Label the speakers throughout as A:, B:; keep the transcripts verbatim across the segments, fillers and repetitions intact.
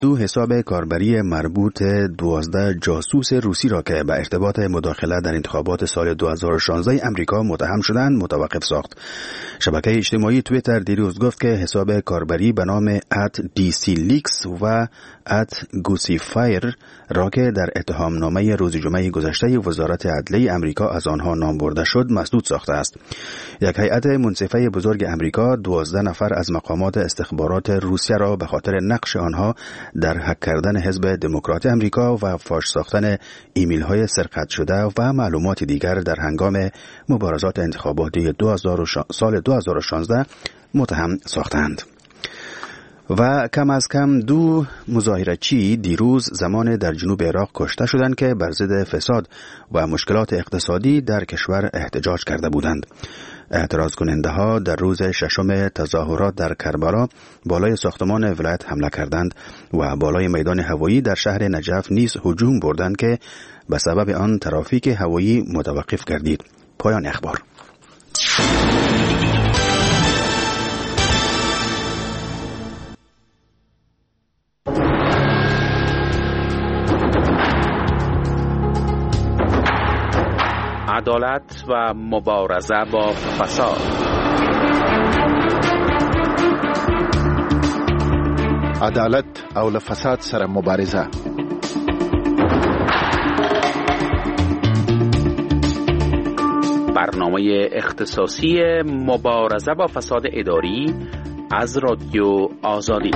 A: دو حساب کاربری مربوط دوازده جاسوس روسی را که به ارتباط مداخله در انتخابات سال دو هزار و شانزده امریکا متهم شدند متوقف ساخت. شبکه اجتماعی توییتر دیروز گفت که حساب کاربری به نام ات دی سی لیکس و ات گوسیفایر را که در اتهام نامه روز جمعه گذشته وزارت عدلیه امریکا از آنها نام برده شد مسدود ساخته است. یک هیئت منصفه بزرگ امریکا دوازده نفر از مقامات استخبارات روسیه را به خاطر نقش آنها در هک کردن حزب دموکرات امریکا و فاش ساختن ایمیل های سرقت شده و معلومات دیگر در هنگام مبارزات انتخاباتی سال دو هزار و شانزده متهم ساختند. و کم از کم دو مظاهره‌چی دیروز زمان در جنوب عراق کشته شدند که بر ضد فساد و مشکلات اقتصادی در کشور احتجاج کرده بودند. اعتراض کننده ها در روز ششم تظاهرات در کربلا بالای ساختمان ولایت حمله کردند و بالای میدان هوایی در شهر نجف نیز هجوم بردند که به سبب آن ترافیک هوایی متوقف گردید. پایان اخبار.
B: عدالت و مبارزه با فساد.
C: عدالت او له فساد سره مبارزه.
B: برنامه اختصاصی مبارزه با فساد اداری از رادیو آزادی.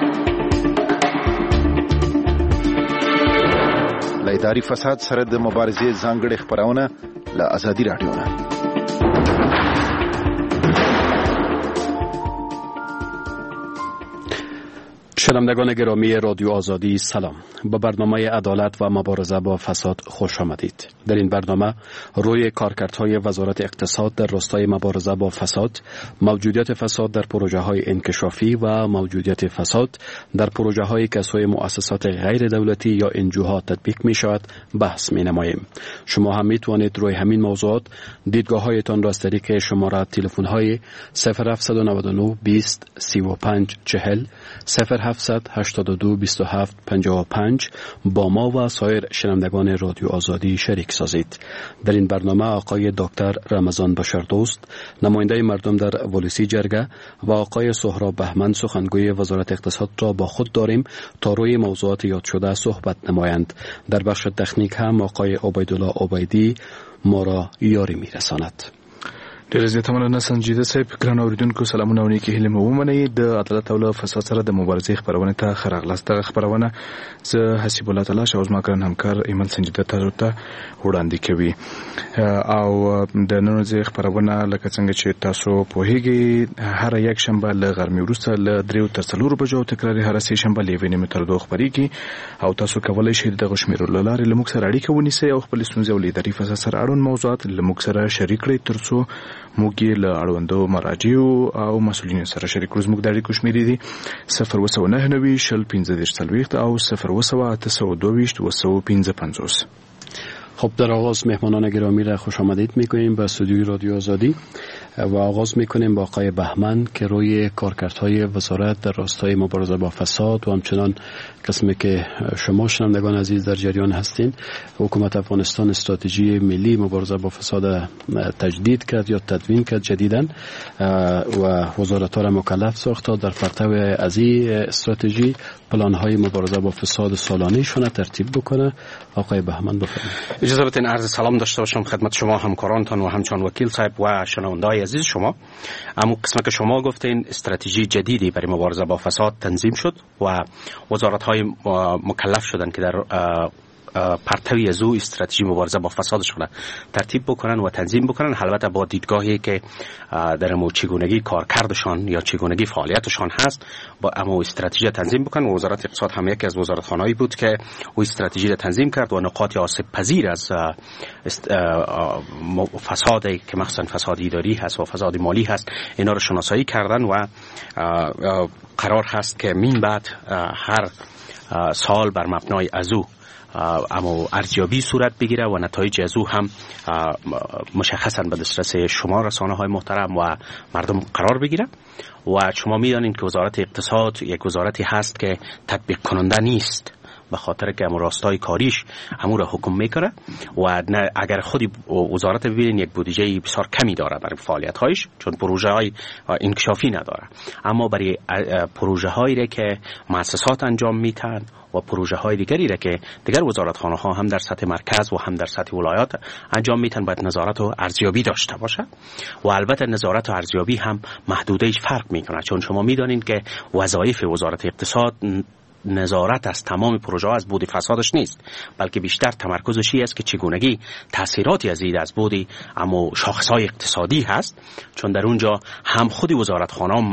C: له اداري فساد سره د مبارزې ځانګړې خبرونه له آزادي رادیو نه.
D: شنوندگان گرامی رادیو آزادی سلام. به برنامه عدالت و مبارزه با فساد خوش آمدید. در این برنامه روی کارکردهای وزارت اقتصاد در راستای مبارزه با فساد، موجودیت فساد در پروژه های انکشافی و موجودیت فساد در پروژه های که سوی مؤسسات غیر دولتی یا انجوها تطبیق می شود بحث می نماییم. شما هم می توانید روی همین موضوعات دیدگاه هایتان را از طریق شماره تلفن های صفر هفت نه نه بیست سی و پنج چهل صفر هفت هشت دو بیست و هفت پنجاه و پنج با ما و سایر شنوندگان رادیو آزادی شریک سازید. در این برنامه آقای دکتر رمضان بشردوست نماینده مردم در ولسی جرگه و آقای سهراب بهمن سخنگوی وزارت اقتصاد را با خود داریم تا روی موضوعات یاد شده صحبت نمایند. در بخش تکنیک هم آقای عبیدالله عبیدی ما را یاری میرساند.
E: ډېر زیاته مننه سنجیده صاحب. ګرانو اوریدونکو سلامونه او نیکې هیلې مو ومنئ. د عدالت او له فساد سره د مبارزې خپرونې ته ښه راغلاست. دغه خپرونه زه حسیب الله تعالی او زما ګران همکار ایمن سنجیده تاسو ته وړاندې کوي. او د نن ورځې خپرونه لکه څنګه چې تاسو پوهیږئ هر یک شنبه له غرمې وروسته له دریو تر څلورو بجو تکراري هر سه شنبه له یوې نیمې تر دوه خپرېږي او تاسو کولی شئ دغه شمیرو له لارې له موږ سره اړیکه ونیسئ او خپلې ستونزې او له اداري فساد سره اړوند موضوعات له موږ سره شریک کړئ تر څو موږ یې له اړوندو مراجعو او مسؤلینو سره شریک کړو. زموږ د اړیکو شمیرې دي صفر اووه سوه نهه نوي شل پنځه دېرش څلوېښت او صفر اووه سوه اته سوه دوه ویشت اووه سوه پنځه پنځوس.
D: خب در آغاز مهمانان گرامی را خوش آمدید میگوییم به استودیوی رادیو آزادی و آغاز میکنیم با آقای بهمن که روی کارکردهای وزارت در راستای مبارزه با فساد و همچنان قسمی که شما شنوندگان عزیز در جریان هستین حکومت افغانستان استراتژی ملی مبارزه با فساد تجدید کرد یا تدوین کرد جدیداً و وزارت ها را مکلف ساخت تا در پرتو از این استراتژی پلان های مبارزه با فساد سالانه شونه ترتیب بکنه. آقای بهمن بفرمایید.
B: اجازه بدین عرض سلام داشته باشم خدمت شما همکارانتان و همچنان وکیل صاحب و شنونده‌های عزیز شما. اما قسمت که شما گفتین استراتژی جدیدی برای مبارزه با فساد تنظیم شد و وزارت‌های مکلف شدن که در پرتوی از او استراتژی مبارزه با فسادشون ترتیب بکنن و تنظیم بکنن، البته با دیدگاهی که در مو چگونگی کارکردشان یا چگونگی فعالیتشان هست با اما استراتژی تنظیم بکنن. و وزارت اقتصاد هم یکی از وزارتخانه‌ای بود که او استراتژی را تنظیم کرد و نقاط آسیب پذیر از فسادی که مثلا فساد اداری هست و فساد مالی هست اینا رو شناسایی کردن و قرار هست که من بعد هر سال بر مبنای از او اما ارزیابی صورت بگیره و نتایج از او هم مشخصا به دسترس شما رسانه های محترم و مردم قرار بگیره. و شما میدانید که وزارت اقتصاد یک وزارتی هست که تطبیق کننده نیست، به خاطر که امور راستای کاریش همون را حکم میکنه و اگر خودی وزارت ببینین یک بودجه بسیار کمی داره برای فعالیت هایش، چون پروژه های انکشافی نداره، اما برای پروژه هایی که مؤسسات انجام میتن و پروژه های دیگری را که دیگر وزارتخانه ها هم در سطح مرکز و هم در سطح ولایات انجام میتن باید نظارت و ارزیابی داشته باشه. و البته نظارت و ارزیابی هم محدوده‌اش فرق میکنه، چون شما میدانید که وظایف وزارت اقتصاد نظارت از تمام پروژه ها از بود فسادش نیست، بلکه بیشتر تمرکزش است که چگونگی تاثیراتی از این از بود اما شاخصهای اقتصادی هست، چون در اونجا هم خودی وزارتخانه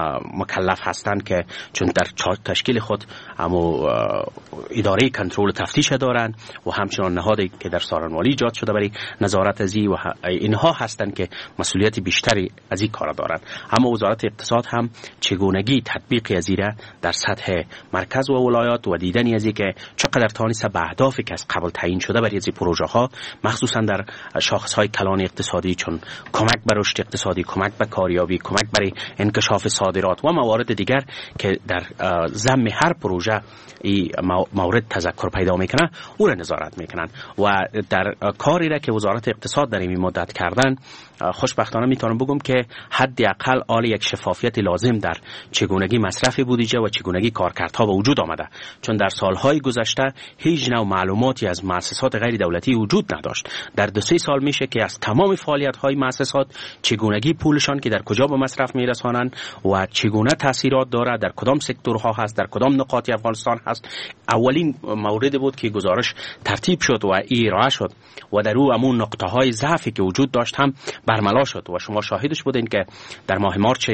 B: مکلف هستند که چون در تشکیل خود اما اداره کنترل تفتیش دارند و همچنان نهادی که در سارنوالی ایجاد شده برای نظارت از این و اینها هستند که مسئولیت بیشتری از این کار دارند. اما وزارت اقتصاد هم چگونگی تطبیق از این در سطح مرکز و ولایات و دیدنی از اینکه چقدر توانسته به اهدافی که از قبل تعیین شده برای این پروژه ها، مخصوصا در شاخص های کلان اقتصادی چون کمک به رشد اقتصادی، کمک به کاریابی، کمک برای انکشاف صادرات و موارد دیگر که در ضمن هر پروژه این مورد تذکر پیدا میکنه، او را نظارت میکنن. و در کاری را که وزارت اقتصاد در این مدت کردن، خوشبختانه میتونم بگم که حداقل آل یک شفافیت لازم در چگونگی مصرف بودجه و چگونگی کارکردها به وجود آمده، چون در سالهای گذشته هیچ نوع معلوماتی از مؤسسات غیر دولتی وجود نداشت. در دو سه سال میشه که از تمام فعالیت‌های مؤسسات چگونگی پولشان که در کجا به مصرف میرسانند و چگونه تاثیرات داره، در کدام سکتورها هست، در کدام نقاط افغانستان هست. اولین مورد بود که گزارش ترتیب شد و ارائه شد و در او همون نقطه‌های ضعفی که وجود داشت هم برملا شد و شما شاهدش بودین که در ماه مارچ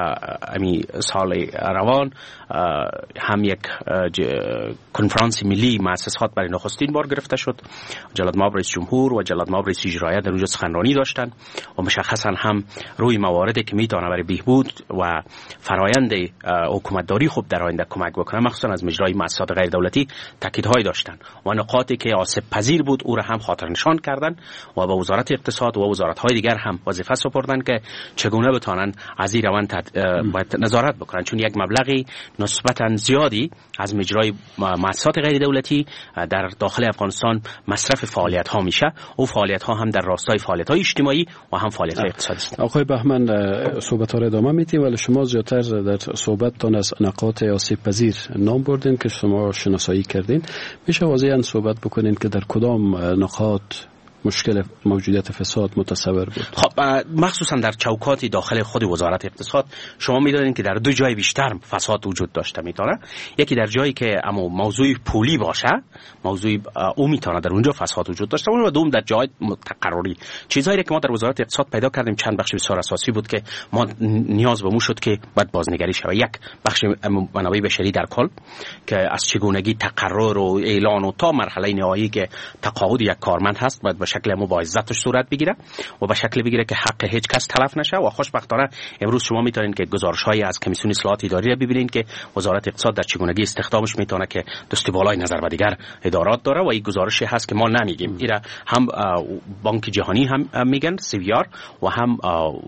B: امی سال روان هم یک کنفرانس ملی مؤسسات برای نخستین بار گرفته شد. جلاد مآب رئیس جمهور و جلاد مآب رئیس اجرایی در اونجا سخنرانی داشتن و مشخصا هم روی مواردی که میتونه برای بهبود و فرایند حکومتداری خوب در آینده کمک بکنه، مخصوصا از مجرای مؤسسات غیر دولتی تاکیدهای داشتن و نقاطی که آسیب پذیر بود او را هم خاطر نشان کردن و به وزارت اقتصاد و وزارت‌های دیگر هم وظیفه سپردن که چگونه بتونن از این روند باید نظارت بکنن، چون یک مبلغی نسبتا زیادی از مجرای مؤسسات غیر دولتی در داخل افغانستان مصرف فعالیت ها میشه و فعالیت ها هم در راستای فعالیت های اجتماعی و هم فعالیت های اقتصادی است.
D: آقای بهمن، صحبت ها را ادامه میدیم، ولی شما زیادتر در صحبتتان از نقاط آسیب پذیر نام بردین که شما شناسایی کردین. میشه واضحاً صحبت بکنین که در کدام نقاط مشکل موجودیت فساد متصور بود؟
B: خب مخصوصا در چوکات داخل خود وزارت اقتصاد شما می‌دانید که در دو جای بیشتر فساد وجود داشته میتونه. یکی در جایی که اما موضوع پولی باشه، موضوع او میتونه در اونجا فساد وجود داشته باشه، و دوم در جای تقرری. چیزایی که ما در وزارت اقتصاد پیدا کردیم چند بخش بسیار اساسی بود که ما نیاز به مو شد که باید بازنگری شه. یک بخش منابع بشری در کل که از چگونگی تقرر و اعلان و تا مرحله نهایی که تقاعد یک کارمند هست باید به شکل مبایزتش صورت بگیره و به شکل بگیره که حق هیچ کس تلف نشه. و خوشبختانه امروز شما میتونید که گزارش‌های از کمیسیون اصلاحات اداری را ببینید که وزارت اقتصاد در چگونگی استخدامش میتونه که دست بالای نظر و دیگر ادارات داره و این گزارشی هست که ما نمیگیم. اینا هم بانک جهانی هم میگن سی وی آر و هم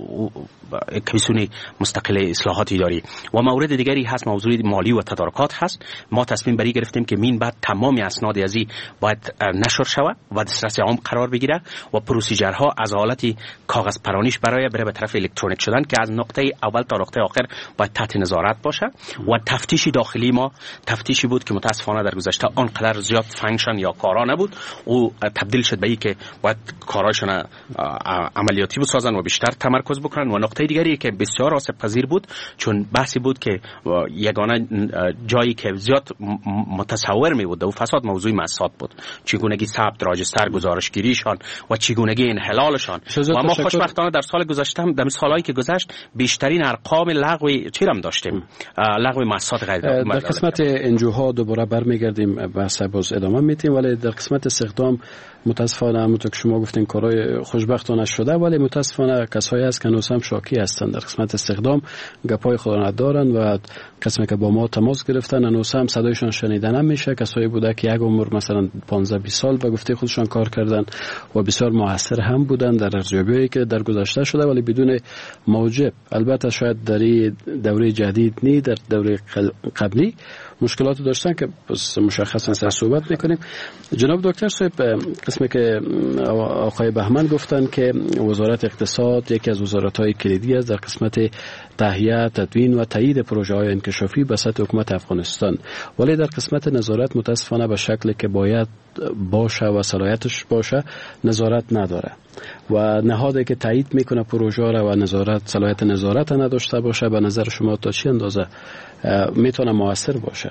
B: کمیسیون مستقل اصلاحات اداری. و مورد دیگری هست موضوع مالی و تدارکات هست. ما تصمیم بری گرفتیم که مین بعد تمام اسناد ازی باید نشر شود و دسترسی عام قرار بگیره و پروسیجرها از حالت کاغذ پرانیش برای بره به طرف الکترونیک شدن که از نقطه اول تا نقطه آخر باید تحت نظارت باشه. و تفتیشی داخلی ما تفتیشی بود که متاسفانه در گذشته آنقدر زیاد فانکشن یا کارا نبود، او تبدیل شد به این که باید کاراشون عملیاتی بسازن و بیشتر تمرکز بکنن. و نقطه دیگری که بسیار آسیب پذیر بود چون بحثی بود که یگانه جایی که زیاد متصور می بود و فساد موضوع مؤسسات بود، چگونگی ثبت راجستر گزارشگیری ایشان و چگونگی انحلالشان. و ما خوشبختانه در سال گذشته هم در سالهایی که گذشت بیشترین ارقام لغو چیرم داشتیم، لغو مؤسسات غیر دولتی.
D: در قسمت انجوها دوباره برمیگردیم بحث باز ادامه میدیم، ولی در قسمت استخدام متاسفانه همونطور که شما گفتین کارهای خوشبختانه شده، ولی متاسفانه کسایی هست که هنوز هم شاکی هستند در قسمت استخدام، گپای خود ندارن و کسایی که با ما تماس گرفتن هنوز هم صدایشان شنیده نمیشه. کسایی بوده که یک عمر مثلا پانزده بیست سال به گفته خودشان کار کردن و بسیار موثر هم بودن در ارزیابی‌هایی که در گذشته شده، ولی بدون موجب. البته شاید در دوره جدید نی، در دوره قبلی مشکلات داشتن که مشخصا سر صحبت میکنیم. جناب دکتر صاحب، قسمی که آقای بهمن گفتن که وزارت اقتصاد یکی از وزارت‌های کلیدی است در قسمت تهیه، تدوین و تایید پروژه‌های انکشافی به سطح حکومت افغانستان، ولی در قسمت نظارت متاسفانه به شکلی که باید باشه و صلاحیتش باشه نظارت نداره و نهادی که تایید میکنه پروژه را و نظارت صلاحیت نظارت نداشته باشه، به نظر شما تا چه اندازه میتونه موثر باشه؟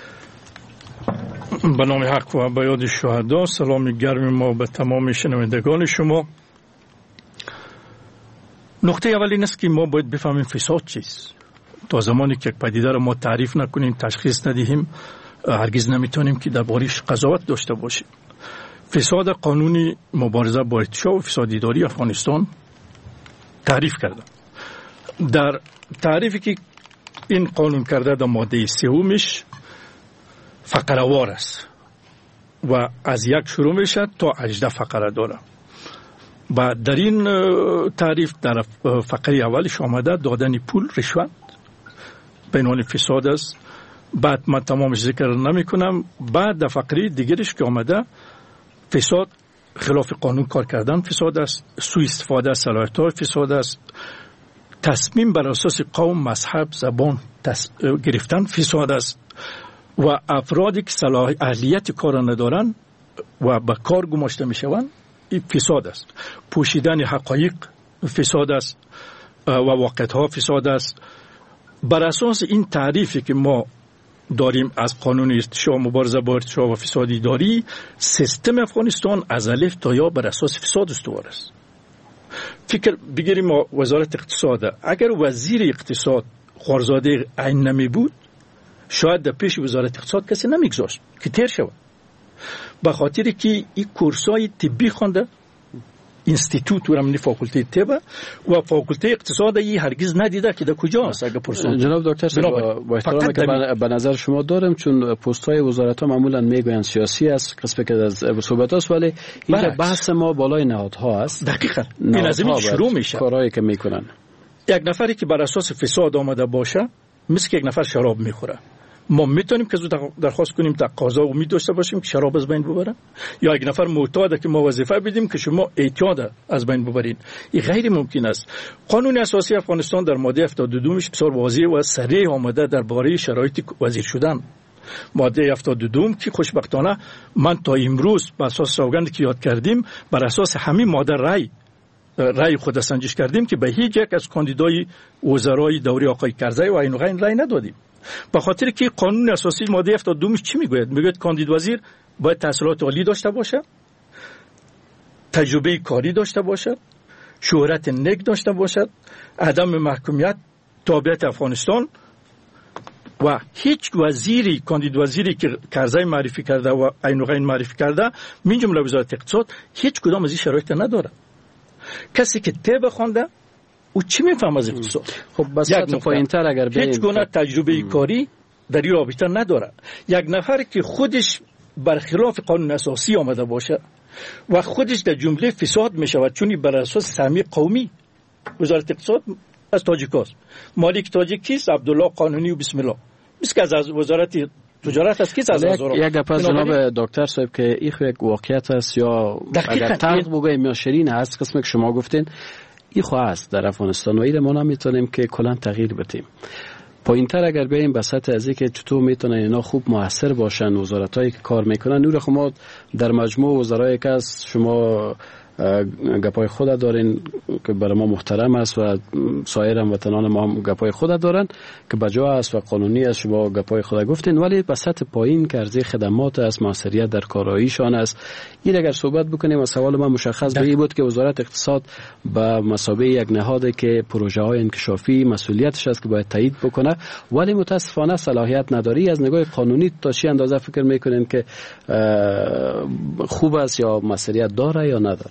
F: به نام حق و به یاد شهدا، سلام گرم ما به تمام شنوندگان شما. نقطه اول این است که ما باید بفهمیم فساد چیست. تا زمانی که پدیده را ما تعریف نکنیم، تشخیص ندهیم، هرگز نمیتونیم که دربارش قضاوت داشته باشیم. فساد قانونی مبارزه با ارتشاء و فساد اداری افغانستان تعریف کرده. در تعریفی که این قانون کرده در ماده سومش فقره وار است و از یک شروع میشه تا هجده فقره داره. و در این تعریف در فقره اولش آمده دادن پول، رشوت به عنوان فساد است. بعد من تمامش ذکر نمی کنم. بعد در فقره دیگرش که آمده فساد خلاف قانون کار کردن فساد است، سوء استفاده از صلاحیت‌ها فساد است، تصمیم بر اساس قوم، مذهب، زبان گرفتن فساد است و افرادی که صلاح اهلیت کار ندارن و به کار گماشته میشوند این فساد است. پوشیدن حقایق فساد است و واقعیت‌ها فساد است. بر اساس این تعریفی که ما داریم از قانون ارتشاء، مبارزه با ارتشاء و فساد اداری، سیستم افغانستان از الف تا یا بر اساس فساد استوار است. فکر بگیریم ما وزارت اقتصاد، اگر وزیر اقتصاد خارزاده عین نمی بود شاید در پیش وزارت اقتصاد کسی نمیگذاشت که تیر شود، به خاطر که این کورسای طبی خونده، اینستیتوت و رمنی فاکولته طب و فاکولته اقتصاد ای هرگز ندیده که در کجاست. اگر پرسون
D: جناب دکتر صاحب با احترامی که به نظر شما دارم، چون پست‌های وزارت ها معمولا میگویند سیاسی است، قسمی که از صحبت است، ولی اینجا بحث ما بالای نهادها است.
F: دقیقاً این از این شروع میشه
D: کارهایی که میکنن.
F: یک نفری که بر اساس فساد آمده باشه مثل که یک نفر شراب میخوره، ما میتونیم که زود درخواست کنیم تقاضا و امید داشته باشیم که شراب از بین ببره؟ یا یک نفر معتاده که ما وظیفه بدیم که شما اعتیاد از بین ببرید؟ این غیر ممکن است. قانون اساسی افغانستان در ماده هفتاد و دو مش بسیار واضح و صریح آمده درباره شرایط وزیر شدن. ماده هفتاد و دو که خوشبختانه من تا امروز بر اساس سوگند که یاد کردیم بر اساس همین ماده رای رای خود سنجش کردیم که به هیچ یک از کاندیدای وزرای دوره آقای کرزی و عین غین رای ندادیم، به خاطر که قانون اساسی ماده هفتاد و دو چی میگوید؟ میگوید کاندید وزیر باید تحصیلات عالی داشته باشه، تجربه کاری داشته باشد، شهرت نیک داشته باشد، عدم محکومیت، تابعیت افغانستان. و هیچ وزیری کاندید وزیری که کرزی معرفی کرده و عین غین معرفی کرده من جمله وزارت اقتصاد هیچ کدام از این شرایط نداره. کسی که طب خوانده او چی میفهم از اقتصاد؟
D: خب بس پایین‌تر اگر به
F: هیچ گونه تجربه کاری در این رابطه نداره. یک نفر که خودش برخلاف قانون اساسی آمده باشه و خودش در جمله فساد میشود، چون بر اساس سهمی قومی وزارت اقتصاد از تاجیکاست، مالک تاجیک کیست؟ عبدالله قانونی و بسم الله، مثل که از وزارت تجارت است کیست؟ از وزارت.
D: یک گپ از جناب دکتر صاحب که این یک واقعیت است یا اگر تلخ بگویم یا شیرین هست، قسمی که شما گفتین این خواه است در افغانستان و این ما نمیتونیم که کلا تغییر بدیم. پایین‌تر اگر بریم به سطح از اینکه چطور میتونن اینا خوب موثر باشن، وزارتایی که کار میکنن، نور خما در مجموع وزرایی که از شما گپای خود دارین که برای ما محترم است و سایر هموطنان ما هم گپای خود دارن که بجا است و قانونی است. شما گپای خود گفتین، ولی به سطح پایین که عرضه خدمات است، موثریت در کاراییشان است، این اگر صحبت بکنیم و سوال من مشخص به بود که وزارت اقتصاد به مثابه یک نهاده که پروژه های انکشافی مسئولیتش است که باید تایید بکنه، ولی متاسفانه صلاحیت نداری. از نگاه قانونی تا چه اندازه فکر میکنین که خوب است یا مسئولیت داره یا نداره؟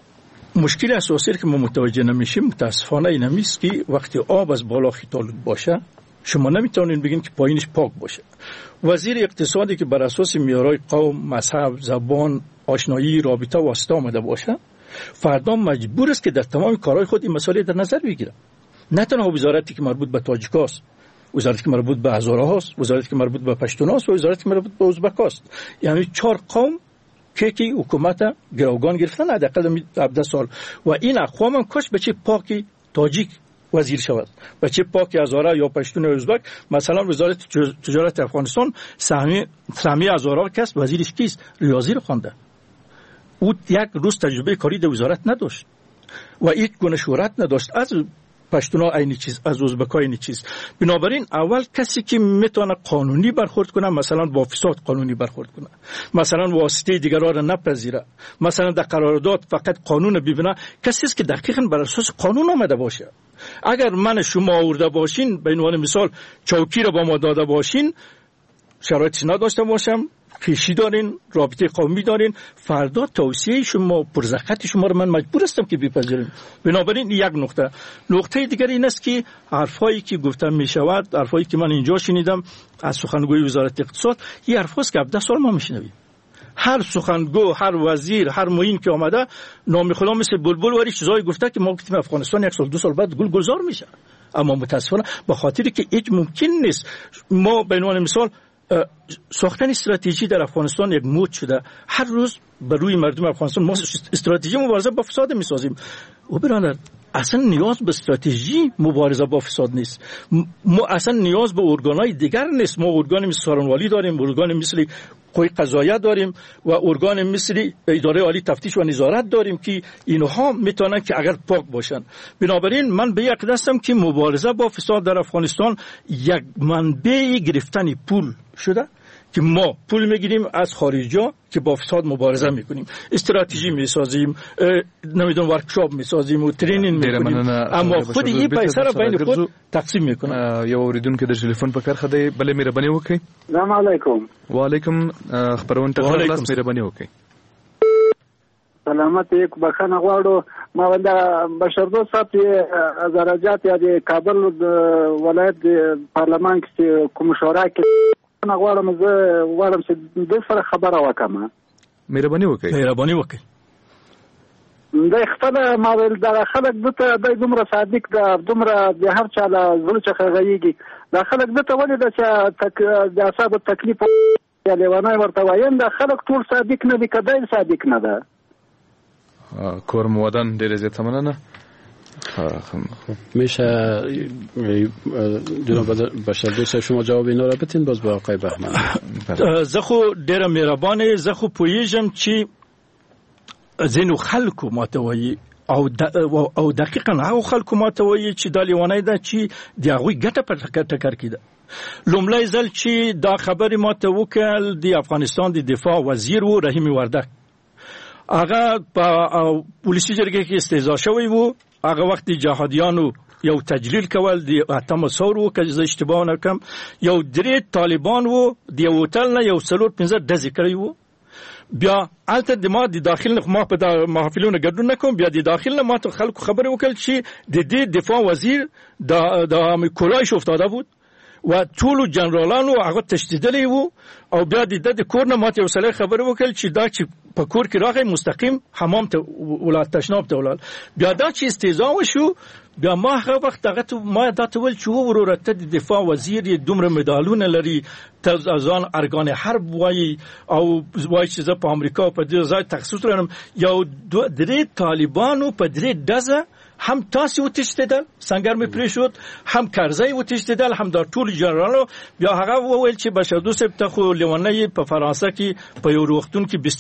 F: مشکل اساسی که ما متوجه نمیشیم متاسفانه این است که وقتی آب از بالا خیتالود باشه شما نمیتونین بگین که پایینش پاک باشه. وزیر اقتصادی که بر اساس معیارهای قوم، مذهب، زبان، آشنایی، رابطه واسطه آمده باشه، فردا مجبور است که در تمام کارهای خود این مسائل در نظر بگیره. نه تنها وزارتی که مربوط به تاجیکاست، وزارتی که مربوط به هزاره هاست، وزارتی که مربوط به پشتون هاست و وزارتی که مربوط به ازبک هاست. یعنی چهار قوم که که حکومت گروگان گرفتن حداقل هفده سال و این اقوام هم کاش بچه پاکی تاجیک وزیر شود، بچه پاکی هزاره یا پشتون یا ازبک. مثلا وزارت تجارت افغانستان سهمی سهمی هزاره کس وزیرش کیست؟ ریاضی رو خوانده. او یک روز تجربه کاری در وزارت نداشت و یک گونه شهرت نداشت. از پشتونا اینی چیز، از ازبک‌ها اینی چیز. بنابراین اول کسی که میتونه قانونی برخورد کنه، مثلا با فساد قانونی برخورد کنه، مثلا واسطه دیگران را نپذیره، مثلا در قرارداد فقط قانون ببینه، کسی است که دقیقاً بر اساس قانون آمده باشه. اگر من شما آورده باشین به عنوان مثال چوکی را با ما داده باشین، شرایطی نداشته باشم، کشی دارین، رابطه قومی دارین، فردا توصیه شما، پرزخط شما رو من مجبور هستم که بپذیرم. بنابراین یک نقطه. نقطه دیگر این است که حرفایی که گفتم می شود، حرفایی که من اینجا شنیدم از سخنگوی وزارت اقتصاد، این حرفاست که هفده سال ما میشنویم. هر سخنگو، هر وزیر، هر معین که آمده نام خدا مثل بلبل وری چیزایی گفته که ما گفتیم افغانستان یک سال دو سال بعد گل گلزار میشه. اما متاسفانه به خاطری که هیچ ممکن نیست ما به عنوان مثال ساختن استراتژی در افغانستان یک مود شده. هر روز بر روی مردم افغانستان ما استراتژی مبارزه با فساد میسازیم. و برادر اصلا نیاز به استراتژی مبارزه با فساد نیست. ما اصلا نیاز به ارگان‌های دیگر نیست. ما ارگان مثل سارنوالی داریم، ارگان مثل قوه قضاییه داریم و ارگان مثل اداره عالی تفتیش و نظارت داریم که اینها میتونن که اگر پاک باشن. بنابراین من به یک دستم که مبارزه با فساد در افغانستان یک منبع گرفتن پول شده که ما پول میگیریم از خارجا که با فساد مبارزه میکنیم، استراتژی میسازیم، نمیدونم ورکشاپ میسازیم و ترینینگ میکنیم، اما خود این پیسه را بین خود تقسیم میکنن.
E: یو اوریدونکو د ټلیفون په کرخه دی، بلې مهرباني وکړئ.
G: السلام علیکم.
E: وعلیکم. خبرونه ته خلاص مهرباني وکړئ.
G: سلامت. یک بخښنه غواړو، ما ونده بشردوست صاحب از درجات یا د کابل ولایت پارلمان کې کوم شورا کې نه غواړم زه غواړم چې د سره خبره وکم.
E: مهرباني وکړئ.
F: مهرباني وکړئ.
G: د خپل ما ول د خلک دته د دومره صادق د دومره د هر چا له زړه څخه غيږي د خلک دته ولې د چې د اصحاب تکلیف یا لیوانای ورته وایم د خلک ټول صادق نه دي، کدی صادق نه ده.
E: کور مودن ډېر زیات مننه.
D: میشه جناب بشردوست شما جواب اینا را بتین باز با آقای بهمن؟
F: زه خو ډېره مهربانه، زه خو پوهیږم چې ځینو خلکو ماته وایي او او دقیقاً هغه خلکو ماته وایي چې دا لیوانۍ ده چې د هغوی ګټه په ټکر کې ده. لومړی ځل چې دا خبرې ماته وکړل د افغانستان د دفاع وزیر و رحیم وردک، هغه په پولیسي جرګې کې استهزا شوی و. هغه وخت جهادیانو یو تجلیل کول د اتم ثور و که زه اشتباه نکم، یو درې طالبان و د یو هوټل نه یو څلور پنځه ډزې کړی و. بیا الته د ما د داخل نه ما په محافلونو ګډون نکوم، بیا د داخل نه ما ته خلکو خبرې وکړل چې د دې دفاع وزیر د د کولایش افتاده بود و ټولو جنرالانو هغه تشدیدلی وو. او بیا د کور نه ما ته یو سړی خبرې وکړل چې دا چې په کور کې راغی مستقیم حمام ته ولات تشناب ته ولال. بیا دا چې استهزاء وشو، بیا ما هغه وخت هغه ته ما دا ته ول چې وروره ته د دفاع وزیر یې دومره مډالونه لري، ته ځان ارګان حرب وایي او وایي چې زه په امریکا په دې ځای تخصص لرم. یو درې طالبانو په درې ډزه هم تاسو وتشتدل سنگر می پریشود، هم کرزی وتشتدل، هم دا ټول جنرالو. بیا هغه وویل چې بشردوست ته خو لیوانای په فرانسه کې په یو روغتون کې بستری شوی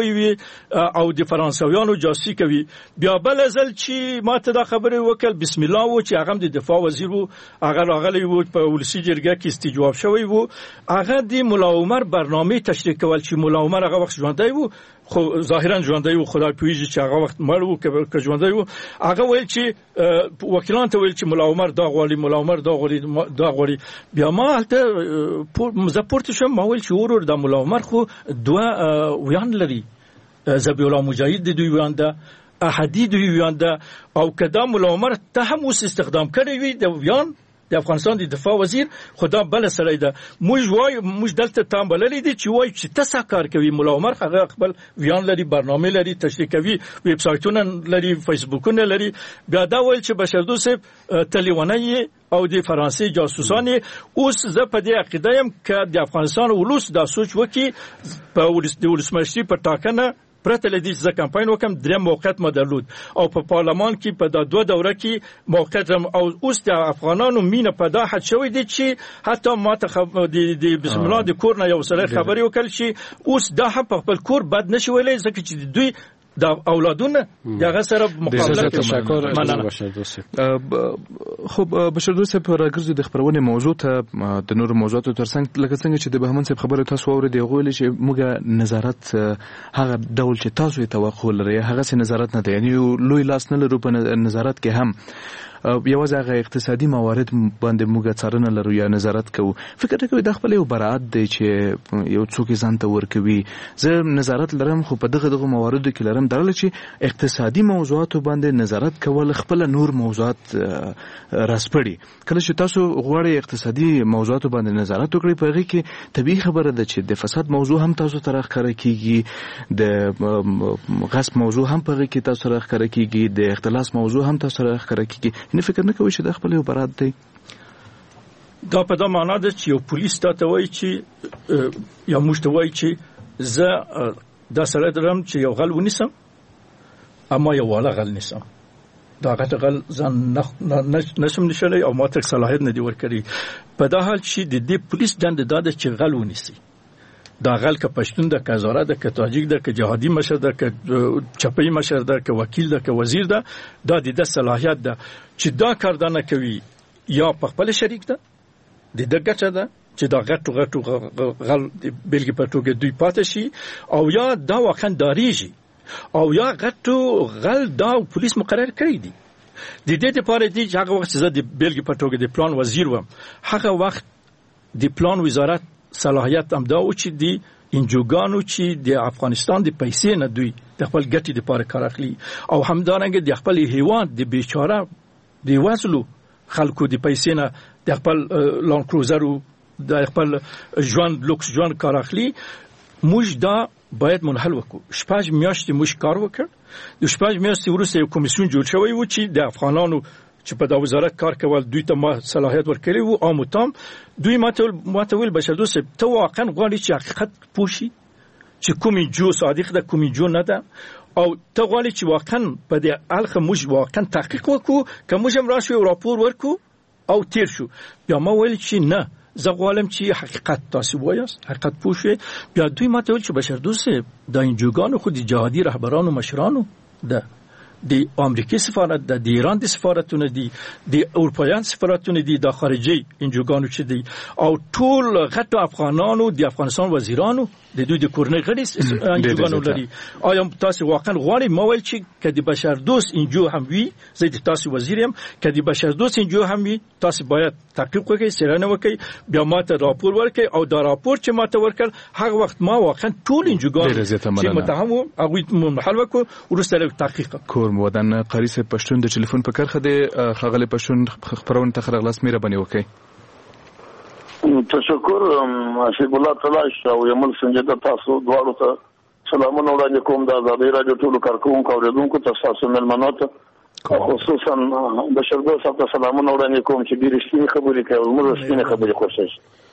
F: شوی وي او د فرانسویانو جاسوسي کوي. بیا بل ځل چې ماته دا خبره وکړ بسم الله و چې هغه د دفاع وزیر وو، هغه راغلی وو په ولسی جرګه کې استجواب شوی وو، هغه د مولا عمر برنامه تشریح کول چې مولا عمر هغه وخت ژوندی وو، خو ظاهرا ژوندی وو، خدای پوهیږي چې هغه وخت مړ وو که ژوندی وو. هغه ویل چې وکیلان ته ویل چې مولا عمر دا غواړي، مولا عمر دا غواړي دا غواړي. بیا ما هلته مزپورت شوم، ما ویل چې ورور د مولا عمر خو دوه ویان لري، ذبیح الله مجاهد د دوی ویان ده، احدی دوی ویان ده، او کدا مولا عمر ته هم اوس استخدام کړی وي د ویان د افغانستان د دفاع وزیر، خدا بل سره ده. موږ وای موږ دلته تام بللې دي چې وای چې تاسو کار کوي. مولا عمر هغه خپل ویان لري، برنامه لري، تشریح کوي، ویب سایټونه لري، فیسبوکونه لري. بیا دا وایي چې بشردوست تلیوانی او د فرانسې جاسوسان اوس زه په دې عقیده یم چې د افغانستان ولوس دا سوچ وکي په ولسمشري په ټاکنه پرته لدی چې کمپاین وکم درې موقعیت ما درلود او په پارلمان کې په دا دوه دوره کې موقعیت او اوس د افغانانو مینه په دا حد شوی دی چې حتی ما ته د بسم الله د کور نه یو سره خبري وکړ چې اوس دا هم په خپل کور بد نشي ویلای ځکه چې دوی دا اولادونه دغه سره مقابله کوي.
E: مننه بشردوست. خب بشردوست په راګرځو د خبرونه موضوع ته د نور موضوعاتو ترڅنګ لکه څنګه چې د بهمن صاحب خبره تاسو اوریدئ غوړي چې موږ نظارت هغه ډول چې تاسو یې توقع لرئ هغه څه نظارت نه دی، یعنی لوی لاس نه لرو په نظارت کې هم یوازې هغه اقتصادي موارد باندې موږ څارنه لرو یا نظارت کوو. فکر کوي د خپل یو برائت دی چې یو څوک ځان ته ورکوي. زه نظارت لرم خو په دغه دغه مواردو کې لرم درل چې اقتصادي موضوعاتو باندې نظارت کول خپل نور موضوعات راسپړي. کله چې تاسو غواړئ اقتصادي موضوعاتو باندې نظارت وکړئ په هغه کې طبيعي خبره ده چې د فساد موضوع هم تاسو ته راښکاره کیږي، د غصب موضوع هم په هغه کې تاسو ته راښکاره کیږي، د اختلاس موضوع هم تاسو ته راښکاره کیږي. نه فکر نه کوي چې د خپل یو برات دی.
F: دا په دا معنا ده چې یو پولیس ته وایي چې یا موږ ته وایي چې زه دا سره درم چې یو غل ونیسم اما یو والا غل نیسم، دا غټ غل ځان نشم نشلی او ما ته صلاحیت نه دی ورکړي. په دا حال چې د دې پولیس دنده دا ده چې غل ونیسي. دا غل که پښتون ده، که هزاره ده، که تاجیک ده، که جهادي مشر ده، که چپی مشر ده، که وکیل ده، که وزیر ده، دا د صلاحیت ده چې دا کار نه کوي یا په خپل شریک ده د دې ګټه ده چې دا غټو غټو غل بلګي په توګه دوی پاتې شي، او یا دا واقعا داریږي، او یا غټو غل دا پولیس مقرر کړی دي. د دې لپاره دي چې هغه وخت چې زه د بلګي په توګه د پلان وزیر وم، هغه وخت د پلان وزارت صلاحیت هم دا و چې دی انجوګانو چې د افغانستان د پیسې نه دوی د خپل ګټې لپاره کار اخلي او همدارنګه د خپل هیواد د بیچاره د وسلو خلکو د پیسې نه د خپل لان کروزرو د خپل ژوند لوکس ژوند کار اخلي. موږ دا باید منحل وکړو. شپږ میاشتې موږ کار وکړ. د شپږ میاشتې وروسته یو کمیسیون جوړ شوی و چې د افغانانو چې په دا وزارت کار کول دوی ته ما صلاحیت ورکړی وو او متام دوی ماته ماته ویل بشردوست ته واقعا غواړي چې حقیقت پوښي چې کومي جو صادق ده کومي جو نه ده او ته غواړي چې واقعا په دې الخه موږ واقعا تحقیق وکړو که موږ هم راشو یو راپور ورکو او تیر شو. بیا ما ویل چې نه، زه غواړم چې حقیقت تاسو وایاست، حقیقت پوښي. بیا دوی ماته ویل چې بشردوست دا انجوګانو خو د جهادي رهبرانو مشرانو ده، د امریکای سفارت ده، د ایران د سفارتونه دي، د اروپایان سفارتونه دي، د خارجي انجوګانو چې دي او ټول غټ افغانانو د افغانستان وزیرانو د دوی د کورنۍ غړي انجوګانو لري. آیا تاسو واقعا غواړئ ما ویل چې کدی بشردوست انجو هم وي، زه د تاسو وزیر یم، کدی بشردوست انجو هم وي تاسو باید تحقیق وکړئ، څېړنه وکړئ، بیا ماته راپور ورکړئ او دا راپور چې ماته ورکړ هغه وخت ما واقعا ټول انجوګانو چې متهم وو هغه منحل وکړو ورسره تحقیق
E: کور مودن قاری صاحب پښتون د ټلیفون په کرخه دی خغلی پښتون خبرونه ته خرغلاس میره بنی وکي.
H: تشکر حسیب الله تعالی او یمل سنجده تاسو دواړو ته سلامونه وړاندې کوم. د آزادۍ راډیو ټولو کارکوونکو اوریدونکو ته تاسو مېلمنو ته خصوصا بشردوست ته سلامونه وړاندې کوم چې ډېرې رښتینې خبرې کوي، موږ رښتینې خبرې خوښوي.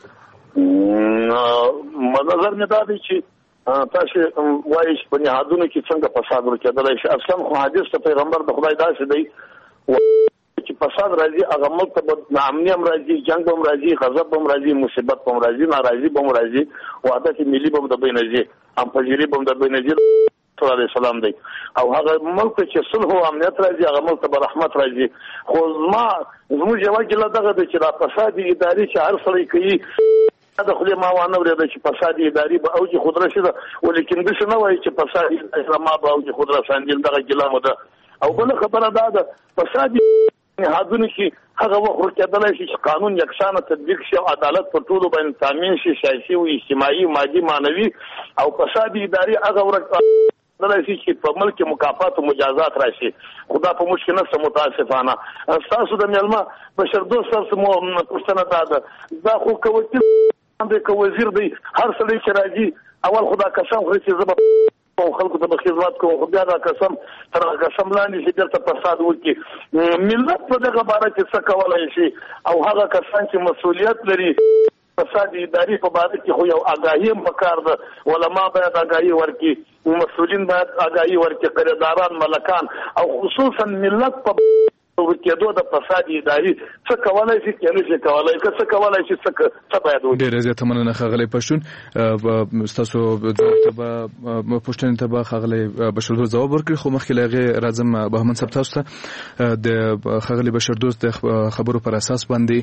H: نظر مې دا دی چې تاسو وایي چې په نهادونو کې څنګه فساد ورکېدلی شي. اصلا خو حدیث ته پیغمبر د خدای داسې دی چې فساد راځي هغه ملک ته ناامني هم راځي، جنګ هم راځي، غضب هم راځي، مصیبت هم راځي، ناراضي هم راځي، وحدت ملي هم د بین راځي، هم فجري هم د بین راځي. صلی الله علیه وسلم دی او هغه ملک چې صلح او امنیت راځي هغه ملک به رحمت راځي. خو زما زموږ یوه ګیله دغه ده چې دا فساد اداري چې هر سړی کوي دا خو ما وانه ورېده چې فساد اداري به اوج خود رسیده ولیکن داسې نه وایي چې فساد اداري ما به اوج خود رساندل دغه ګیله مو ده. او بله خبره دا ده فساد نهادونه کې هغه وخت ورکېدلی شي چې قانون یکسانه تطبیق شي او عدالت پر ټولو باندې تامین شي سیاسي او اجتماعي مادي معنوي او فساد اداري هغه ورکېدلی شي چې په ملک مکافات او مجازات راشي. خدا په موږ کې نشته متاسفانه. ستاسو د میلمه بشردوست صاحب مو پوښتنه دا ده دا خو که وکیل دی که وزیر دی هر سړی چې راځي اول خدا قسم خوري چې زه به او خلکو ته به خدمت کوم خو بیا دا قسم تر هغه قسم لاندې چې دلته فساد وکړي. ملت په دغه باره کې څه کولی شي او هغه کسان چې مسؤلیت لري فساد اداري په باره کې خو یو آګاهي هم پکار ده. علما باید آګاهي ورکړي مسؤلین باید آګاهي ورکړي قرضداران ملکان او خصوصا ملت په ورکېدو د فساد اداري څه کولای شي که نشي کولای که څه کولای شي څه باید وکړي.
E: ډېره زیاته مننه ښاغلی پښتون. ستاسو ځواب ته به پوښتنې ته به ښاغلی بشردوست ځواب ورکړي خو مخکې له هغې راځم بهمن صاحب تاسو ته د ښاغلي بشردوست د خبرو پر اساس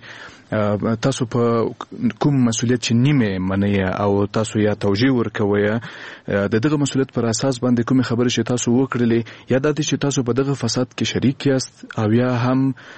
E: باندې تاسو په کوم مسؤلیت چې نیمې منئ او تاسو یا توجیه ورکوئ د دغه مسؤلیت پر اساس باندې کومې خبرې چې تاسو وکړلې یا دا دي چې تاسو په دغه فساد کې شریک یاست او یا هم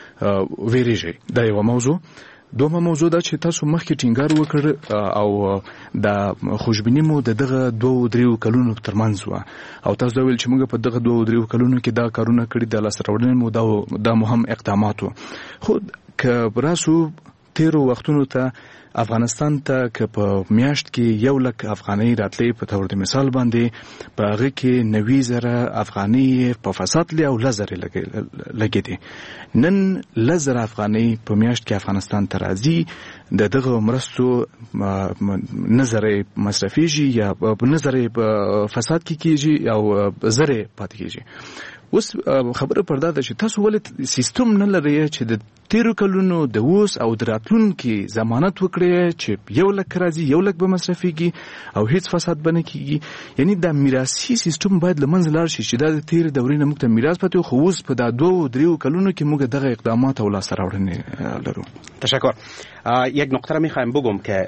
E: ویریږي دا یو موضوع. دومره موضوع دا چې تاسو مخکې ټینګار وکړ او د خوشبیني مو د دغه دوه دریو کلونو ترمنځ وه او تاسو دا ویل چې موږ په دغه دوه دریو کلونو کې دا کارونه کړي د لاسته راوړنې مو دا مهم اقدامات وو. خو که راسو تیرو وختونو ته افغانستان ته که په میاشت کې یو لک افغانۍ راتلې په تور د مثال باندې په هغه کې نوي زره افغانۍ په فساد لې او لس زرې لګېدې. نن لس زره افغانۍ په میاشت کې افغانستان ته راځي د دغه مرستو نه زرې مصرفېږي یا نه زرې په فساد کې کېږي او زرې پاتې کېږي. اوس خبره پر دا ده چې تاسو ولې سیستم نه لرئ چې د تیرو کلونو د اوس او د راتلونکي ضمانت وکړئ چې یو لک راځي یو لک به مصرفېږي او هیڅ فساد به نه کېږي. یعنی دا میراثي سیستم باید له منځه لاړ شي چې دا د تېرې دورې نه موږ ته میراث پاتې وو خو اوس په دا دوو دریو کلونو کې موږ دغه اقدامات او لاسته راوړنې لرو.
B: تشکر. یک نکته را میخوایم بگم که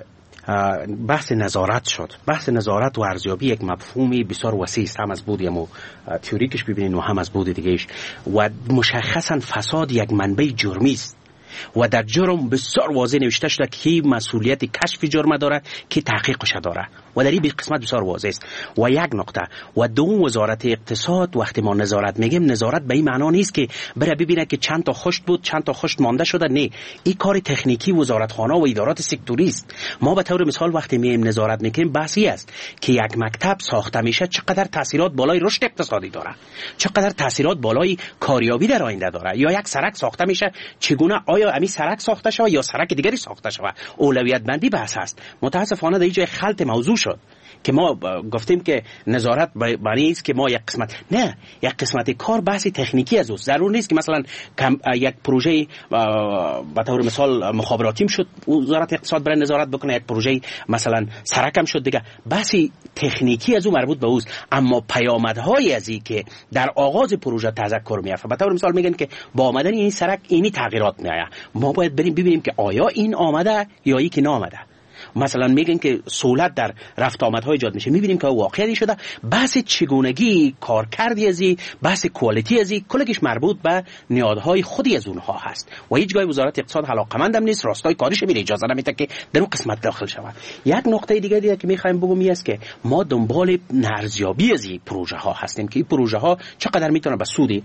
B: بحث نظارت شد. بحث نظارت و ارزیابی یک مفهومی بسیار وسیع است، هم از بودی مو تئوریکش ببینین و هم از بود دیگهش و مشخصا فساد یک منبع جرمی است و در جرم بسیار واضح نوشته شده که مسئولیت کشف جرم داره که تحقیقش داره و در این قسمت بسیار واضح است. و یک نکته و دوم وزارت اقتصاد وقتی ما نظارت میگیم نظارت به این معنا نیست که بره ببینه که چند تا خشت بود چند تا خشت مانده شده. نه، این کار تکنیکی وزارتخانه و ادارات سکتوری است. ما به طور مثال وقتی میایم نظارت میکنیم بحثی است که یک مکتب ساخته میشه چقدر تاثیرات بالای رشد اقتصادی داره، چقدر تاثیرات بالای کاریابی در آینده داره. یا یک سرک ساخته میشه چگونه آیا امی سرک ساخته شود یا سرک دیگری ساخته شود. اولویت بندی بحث است. متاسفانه در اینجا خلط موضوع شد که ما گفتیم که نظارت برای است که ما یک قسمت نه یک قسمت کار بحث تکنیکی از اوست. ضرور نیست که مثلا یک پروژه به طور مثال مخابراتی شد وزارت اقتصاد برای نظارت بکنه، یک پروژه مثلا سرکم شد دیگه بحث تکنیکی از او مربوط به اوست. اما پیامدهای از این که در آغاز پروژه تذکر میافته، به طور مثال میگن که با آمدن این سرک اینی تغییرات میآید، ما باید بریم ببینیم که آیا این آمده یا ای که نآمده. مثلا میگن که سهولت در رفت آمدهای ایجاد میشه، میبینیم که واقعی شده. بحث چگونگی کارکردی ازی، بحث کوالیتی ازی کلش مربوط به نیازهای خودی از اونها هست و هیچ جای وزارت اقتصاد علاقمندم نیست، راستای کارش میره اجازه نمیده که در اون قسمت داخل شود. یک نکته دیگه دیگه که میخوایم بگم است که ما دنبال ارزیابی ازی پروژه ها هستیم که این پروژه ها چقدر میتونه به سودی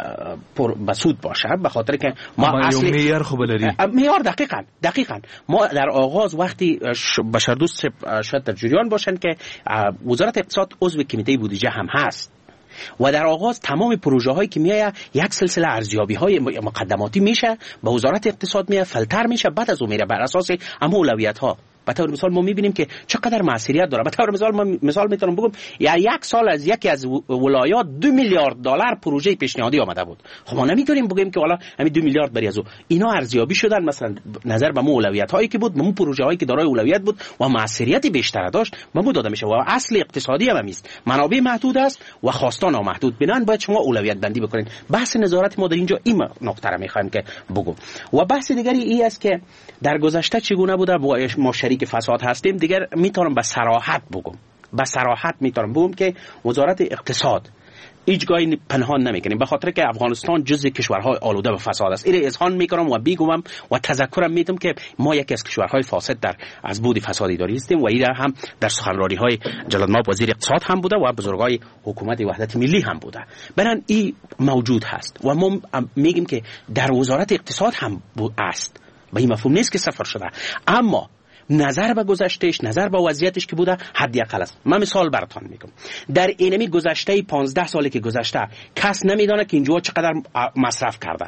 B: به سود باشه، به خاطر که ما اصل
E: معیار خوب لري.
B: معیار دقیقاً دقیقاً ما در آغاز وقتی بشردوست شاید در جریان باشند که وزارت اقتصاد عضو کمیته بودجه هم هست و در آغاز تمام پروژه هایی که میاد یک سلسله ارزیابی های مقدماتی میشه به وزارت اقتصاد میاد، فلتر میشه، بعد از اون میره بر اساس اولویت ها به طور مثال ما میبینیم که چقدر موثریت داره. به طور مثال من مثال میتونم بگم یا یک سال از یکی از ولایات دو میلیارد دلار پروژه پیشنهادی آمده بود. خب ما نمیتونیم بگیم که والا همین دو میلیارد بری از او. اینا ارزیابی شدن مثلا نظر به مو اولویت هایی که بود، مو پروژه هایی که دارای اولویت بود و موثریت بیشتر داشت مو داده میشه. و اصل اقتصادی هم است، منابع محدود است و خواستان نامحدود، بنابراین باید شما اولویت بندی بکنید. بحث نظارت ما در اینجا این نکته را میخوایم که بگم. و بحث دیگری این است که در گذشته چگونه بوده و ما شریک فساد هستیم. دیگر میتونم به صراحت بگم، به صراحت میتونم بگم که وزارت اقتصاد هیچ گاهی پنهان نمیکنیم، به خاطر که افغانستان جزء کشورهای آلوده به فساد است. این اذعان میکنم و میگم و تذکرم میدم که ما یکی از کشورهای فاسد در از بود فسادی داری هستیم و این هم در سخنرانی های جلال‌مآب وزیر اقتصاد هم بوده و بزرگای حکومت وحدت ملی هم بوده. برن این موجود هست و ما میگیم که در وزارت اقتصاد هم است. به این مفهوم نیست که صفر شده، اما نظر به گذشتهش، نظر به وضعیتش که بوده حدی اقل است. من مثال براتون میگم. در اینمی گذشته پانزده سالی که گذشته کس نمیدونه که اینجا چقدر مصرف کردن.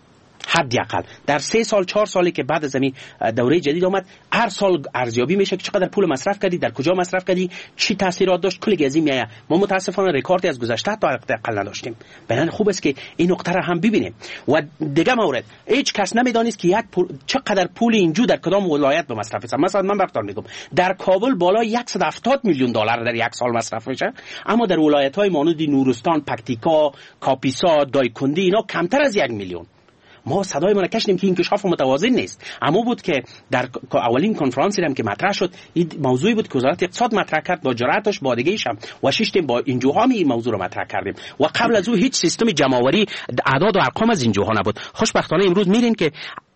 B: حدی اقل در سه سال چهار سالی که بعد از این دوره جدید آمد هر سال ارزیابی میشه که چقدر پول مصرف کردی، در کجا مصرف کردی، چی تاثیرات داشت، کلی از این میایه. ما متاسفانه رکوردی از گذشته تا اقل نداشتیم. بنابراین خوب است که این نکته را هم ببینیم. و دیگه مورد هیچ کس نمیدانست که یک پول چقدر پول اینجا در کدام ولایت به مصرف است. مثلا من براتون میگم در کابل بالا صد و هفتاد میلیون دلار در یک سال مصرف میشه، اما در ولایت‌های مانند نورستان، پکتیکا، کاپیسا، دایکندی اینا کمتر از یک میلیون. ما صدای ما کشیدیم که این انکشاف متوازن نیست. اما بود که در اولین کنفرانسی هم که مطرح شد این موضوعی بود که وزارت اقتصاد مطرح کرد با جرأتش با دیگه‌ایش هم و شیشتیم با این جوهام این موضوع رو مطرح کردیم و قبل از او هیچ سیستم جمع‌آوری اعداد و ارقام از این جوها نبود. خوشبختانه امروز می‌بینیم که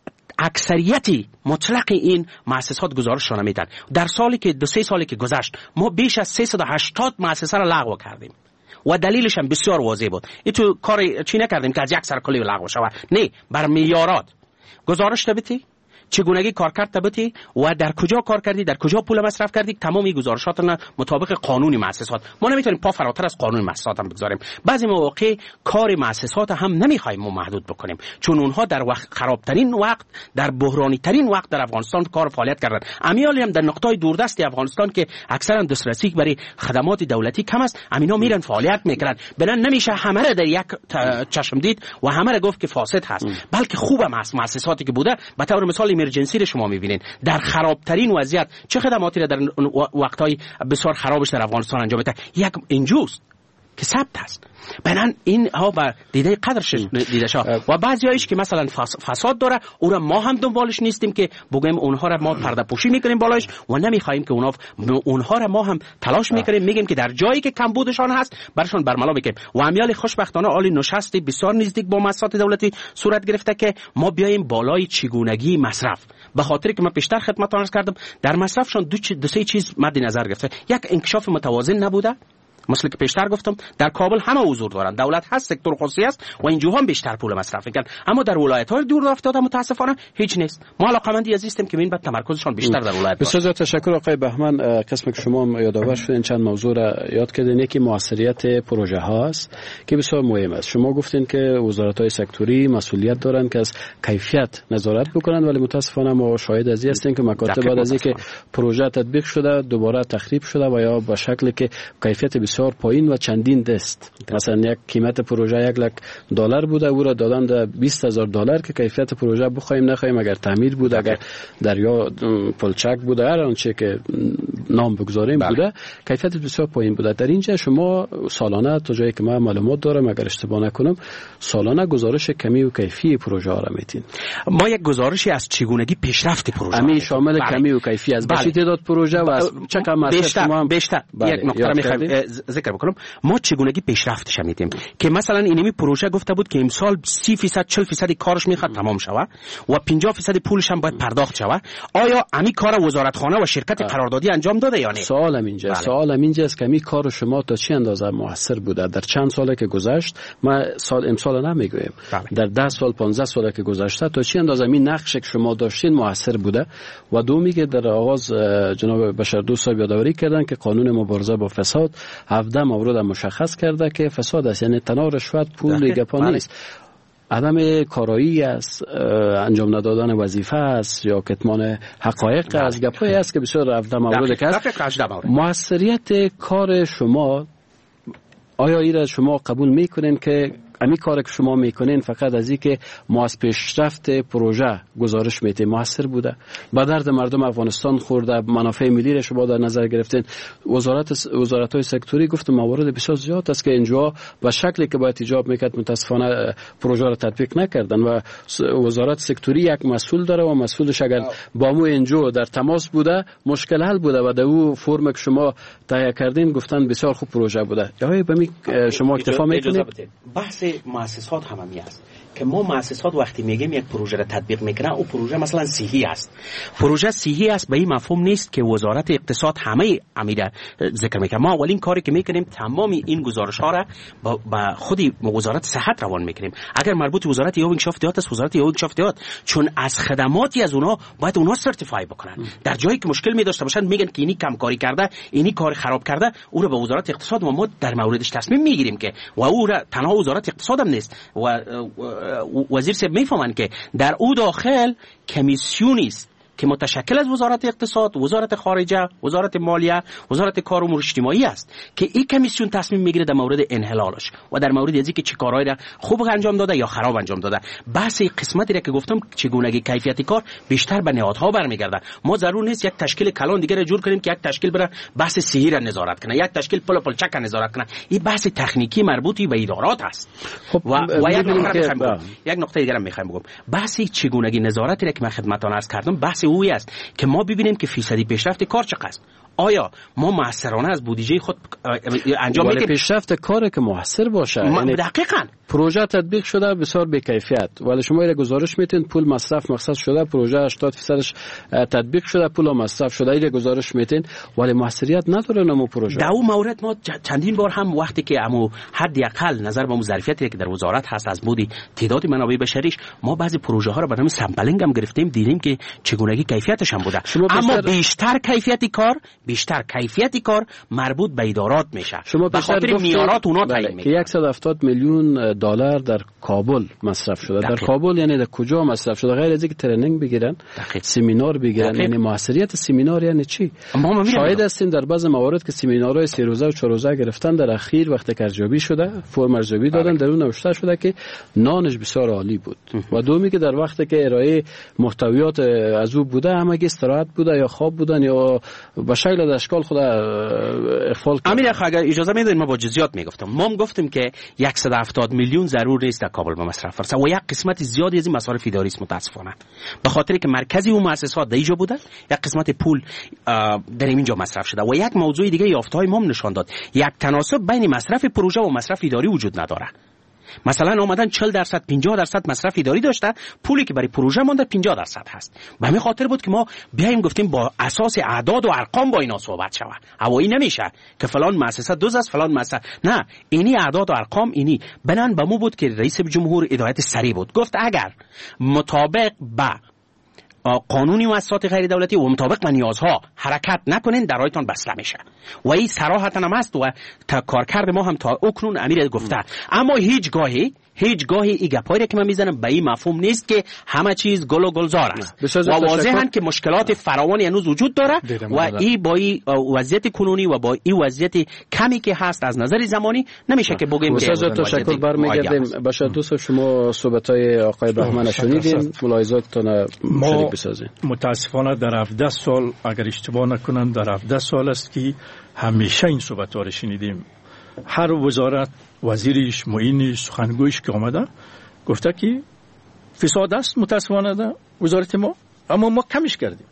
B: اکثریتی مطلق این مؤسسات گزارش را نمیدن. در سالی که دو سه سالی که گذشت ما بیش از سیصد و هشتاد مؤسسه را لغو کردیم و دلیلش هم بسیار واضح بود. این تو کار چی نکردیم که از یک سر کلی لغو شود، نه، بر میلیارات گزارش تبتی، چگونگی کار کرد تبتی و در کجا کار کردی، در کجا پول مصرف کردی، تمام این گزارشاتنا مطابق قانون مؤسسات. ما نمیتونیم پا فراتر از قانون مؤسسات هم بگذاریم. بعضی مواقع کار مؤسسات هم نمیخوایم ما محدود بکنیم، چون اونها در وقت خرابترین وقت، در بحرانی ترین وقت در افغانستان کار فعالیت کردن. امیالی هم در نقطه‌های دوردست افغانستان که اکثرا دسترسی برای خدمات دولتی کم است، امینا میرن فعالیت میکنن. بنان نمیشه همه را در یک چشم دید و همه را گفت که فاسد هست، بلکه خوبم هست. مؤسساتی که بوده به طور مثال امرجنسی رو شما میبینین در خرابترین وضعیت چه خدماتی را در وقتهای بسیار خرابش در افغانستان انجام میده. یک انجوست که ثبت است. بنان این ها با دیده قدرش دیده شا و بعضی هایش که مثلا فساد داره او را ما هم دنبالش نیستیم که بگیم اونها را ما پرده پوشی میکنیم بالایش و نمیخوایم که اونها اونها را ما هم تلاش میکنیم میگیم که در جایی که کمبودشان هست برشان برملا بکنیم. و امیال خوشبختانه عالی نشستی بسیار نزدیک با مؤسسات دولتی صورت گرفته که ما بیایم بالای چگونگی مصرف، به خاطر که من پیشتر خدمتتون عرض کردم در مصرفشان دو, دو سه چیز مد نظر گرفته. یک انکشاف متوازن نبوده، مثل که پیشتر گفتم در کابل همه حضور دارن، دولت هست، سکتور خصوصی است و اینجا هم بیشتر پول مصرف میکنن، اما در ولایت‌های دور افتاده متاسفانه هیچ نیست. ما علاقه‌مندی عزیزیم که ببین بعد تمرکزشان بیشتر در ولایت باشه.
D: بسیار تشکر آقای بهمن. قسم که شما یادآور شدین چند موضوع را یاد کردین. یکی موثریت پروژه ها است که بسیار مهم است. شما گفتین که وزارت‌های سکتوری مسئولیت دارن که از کیفیت نظارت بکنن، ولی متاسفانه ما شاهد از این هستیم که مکاتب بعد از اینکه پروژه تطبیق شده دوباره تخریب شده و یا به شکلی که کیفیت بسیار پایین و چندین دست. مثلا یک قیمت پروژه یک لک دلار بوده او را دادن در بیست هزار دلار که کیفیت پروژه بخوایم نخوایم، اگر تعمیر بود، اگر دریا پلچک بوده، هر آنچه که نام بگذاریم بوده، کیفیت بسیار پایین بوده. در اینجا شما سالانه تا جایی که من معلومات دارم اگر اشتباه نکنم سالانه گزارش کمی و کیفی پروژه ها را میتین.
B: ما یک گزارشی از چگونگی پیشرفت پروژه
D: همین شامل بله. کمی و کیفی از بله. تعداد پروژه و از چقدر مصرف شما هم
B: بیشتر بله. یک نکته میخوایم ذکر بکنم. ما چگونگی پیشرفتش میدیم که مثلا اینمی پروژه گفته بود که امسال سی درصد چهل درصد کارش میخواد تمام شوه و پنجاه درصد پولش هم باید پرداخت شوه. آیا امی کار وزارتخانه و شرکت قراردادی انجام داده یا نه؟
D: سوالم اینجا بله. سوالم اینجا است که می کار شما تا چه اندازه موثر بوده در چند ساله که گذشت؟ ما سال امسال نمیگویم بله. در ده سال پانزده ساله که گذشته تا چه اندازه می نقش که شما داشتین موثر بوده؟ و دومی که در آغاز جناب بشردوست صاحب یادآوری کردن که قانون مبارزه با فساد هفده مورد مشخص کرده که فساد است، یعنی تنها رشوت، پول، گپا نیست. عدم کارایی است، انجام ندادن وظیفه است یا کتمان حقایق است، گپایی است که بسیار رفته مورد که است. موثریت کار شما آیا این را شما قبول میکنین که امی کار که شما میکنین فقط از این که ما از پیشرفت پروژه گزارش میتیم موثر بوده، با درد مردم افغانستان خورده، منافع ملی را شما در نظر گرفتین؟ وزارت وزارت های سکتوری گفتم موارد بسیار زیاد است که اینجا به شکلی که باید ایجاب میکرد متاسفانه پروژه را تطبیق نکردن و وزارت سکتوری یک مسئول داره و مسئولش اگر با مو اینجا در تماس بوده مشکل حل بوده و در او فرم که شما تهیه کردین گفتن بسیار خوب پروژه بوده. یا به شما اکتفا میکنید؟
B: بحث مؤسسات هم همی است که ما مؤسسات وقتی میگیم یک پروژه را تطبیق میکنه او پروژه مثلا صحیح است، پروژه صحیح است به این مفهوم نیست که وزارت اقتصاد همه امیره ذکر میکنه. ما اولین کاری که میکنیم تمام این گزارش ها را با, با خودی وزارت صحت روان میکنیم. اگر مربوط وزارت یهو انکشافات است وزارت یهو انکشافات، چون از خدماتی از اونها باید اونها سرتیفای بکنن. در جایی که مشکل می داشته باشن میگن که اینی کم کاری کرده، اینی کار خراب کرده، او را به وزارت اقتصاد و ما در موردش تصمیم میگیریم که و او را تنها وزارت اقتصاد هم نیست و وزیر صاحب میفهمن که در او داخل کمیسیونی است که متشکل از وزارت اقتصاد، وزارت خارجه، وزارت مالیه، وزارت کار و امور اجتماعی است که این کمیسیون تصمیم میگیره در مورد انحلالش و در مورد از اینکه چه کارهایی را خوب انجام داده یا خراب انجام داده. بحث قسمتی را که گفتم چگونگی کیفیت کار بیشتر به نهادها برمیگرده. ما ضرور نیست یک تشکیل کلان دیگه را جور کنیم که یک تشکیل بره بحث صحی را نظارت کنه، یک تشکیل پل پل چک نظارت کنه. این بحث تکنیکی مربوطی به ادارات است. خب و, و یک نکته که یک نکته دیگه هم میخوام بگم، بحث چگونگی نظارتی را که من خدمتتون عرض کردم بحث اوی است که ما ببینیم که فیصدی پیشرفت کار چقدر است. آیا ما موثرانه از بودجه خود انجام میدیم؟
D: پیشرفت کار که موثر باشه،
B: یعنی دقیقاً
D: پروژه تطبیق شده بسیار بی کیفیت ولی شما ایره گزارش میتین پول مصرف مقصد شده، پروژه هشتاد درصدش تطبیق شده، پول مصرف شده، ایره گزارش میتین ولی موثریت نداره نمو پروژه.
B: در اون مورد ما چندین بار هم وقتی که امو حداقل نظر به ظرفیتی که در وزارت هست از بودی تعداد منابع بشریش، ما بعضی پروژه ها رو برنامه سامپلینگ هم گرفتیم، دیدیم که چگونگی کیفیتش هم بوده. اما بیشتر کیفیتی کار بیشتر کیفیتی کار مربوط به ادارات میشه. به خاطر میارات اونا تعیین میکنن
D: که صد و هفتاد میلیون دلار در کابل مصرف شده. دقیق. در کابل یعنی در کجا مصرف شده؟ غیر از اینکه ترنینگ بگیرن، دقیق. سمینار بگیرن. دقیق. یعنی موثریت سمینار یعنی چی؟ شاهد هستیم در بعض موارد که سمینارهای سه روزه و چهار روزه گرفتن، در اخیر وقتی که ارزیابی شده فرم ارزیابی دادن، در اون نوشته شده که نانش بسیار عالی بود و دومی که در وقتی که ارائه محتویات از او بوده همگی استراحت بوده یا خواب بودن یا به شکل در اشکال خود اخفال کرد.
B: امیر اخ اگر اجازه میدین ما با جزئیات میگفتم. ما هم گفتیم که صد و هفتاد میلیون ضرور نیست در کابل به مصرف برسه و یک قسمت زیادی از این مصارف اداری است متاسفانه، به خاطر که مرکزی اون مؤسسات در اینجا بوده، یک قسمت پول در اینجا مصرف شده و یک موضوع دیگه یافته‌های ما نشان داد یک تناسب بین مصرف پروژه و مصرف اداری وجود نداره. مثلا اومدن چهل درصد پنجاه درصد مصرف اداری داشته، پولی که برای پروژه مونده پنجاه درصد هست. به همین خاطر بود که ما بیایم گفتیم با اساس اعداد و ارقام با اینا صحبت شود. هوایی نمیشه که فلان مؤسسه دوز است فلان مؤسسه، نه، اینی اعداد و ارقام اینی بنان به مو بود که رئیس جمهور هدایت سریع بود، گفت اگر مطابق به قانونی مؤسسات غیر دولتی و مطابق با نیازها حرکت نکنین در رایتان بسته میشه و این صراحتا هم است و تا کارکرد ما هم تا اکنون امیر گفته. اما هیچ گاهی هیچ گاهی این گپایی که من میزنم به این مفهوم نیست که همه چیز گل و گلزار است و واضحاً که مشکلات فراوانی هنوز وجود داره و این با این وضعیت کنونی و با این وضعیت کمی که هست از نظر زمانی نمیشه که بگیم که
D: تشکر. برمیگردیم باشه دوستان، شما صحبت‌های آقای بهمن شنیدین، ملاحظاتتون شریک بسازین.
F: متاسفانه در هفده سال اگر اشتباه نکنم در هفده سال است که همیشه این صحبت‌ها رو شنیدیم. هر وزارت وزیرش معینش سخنگویش که آمده گفته که فساد است متاسفانه در وزارت ما، اما ما کمش کردیم.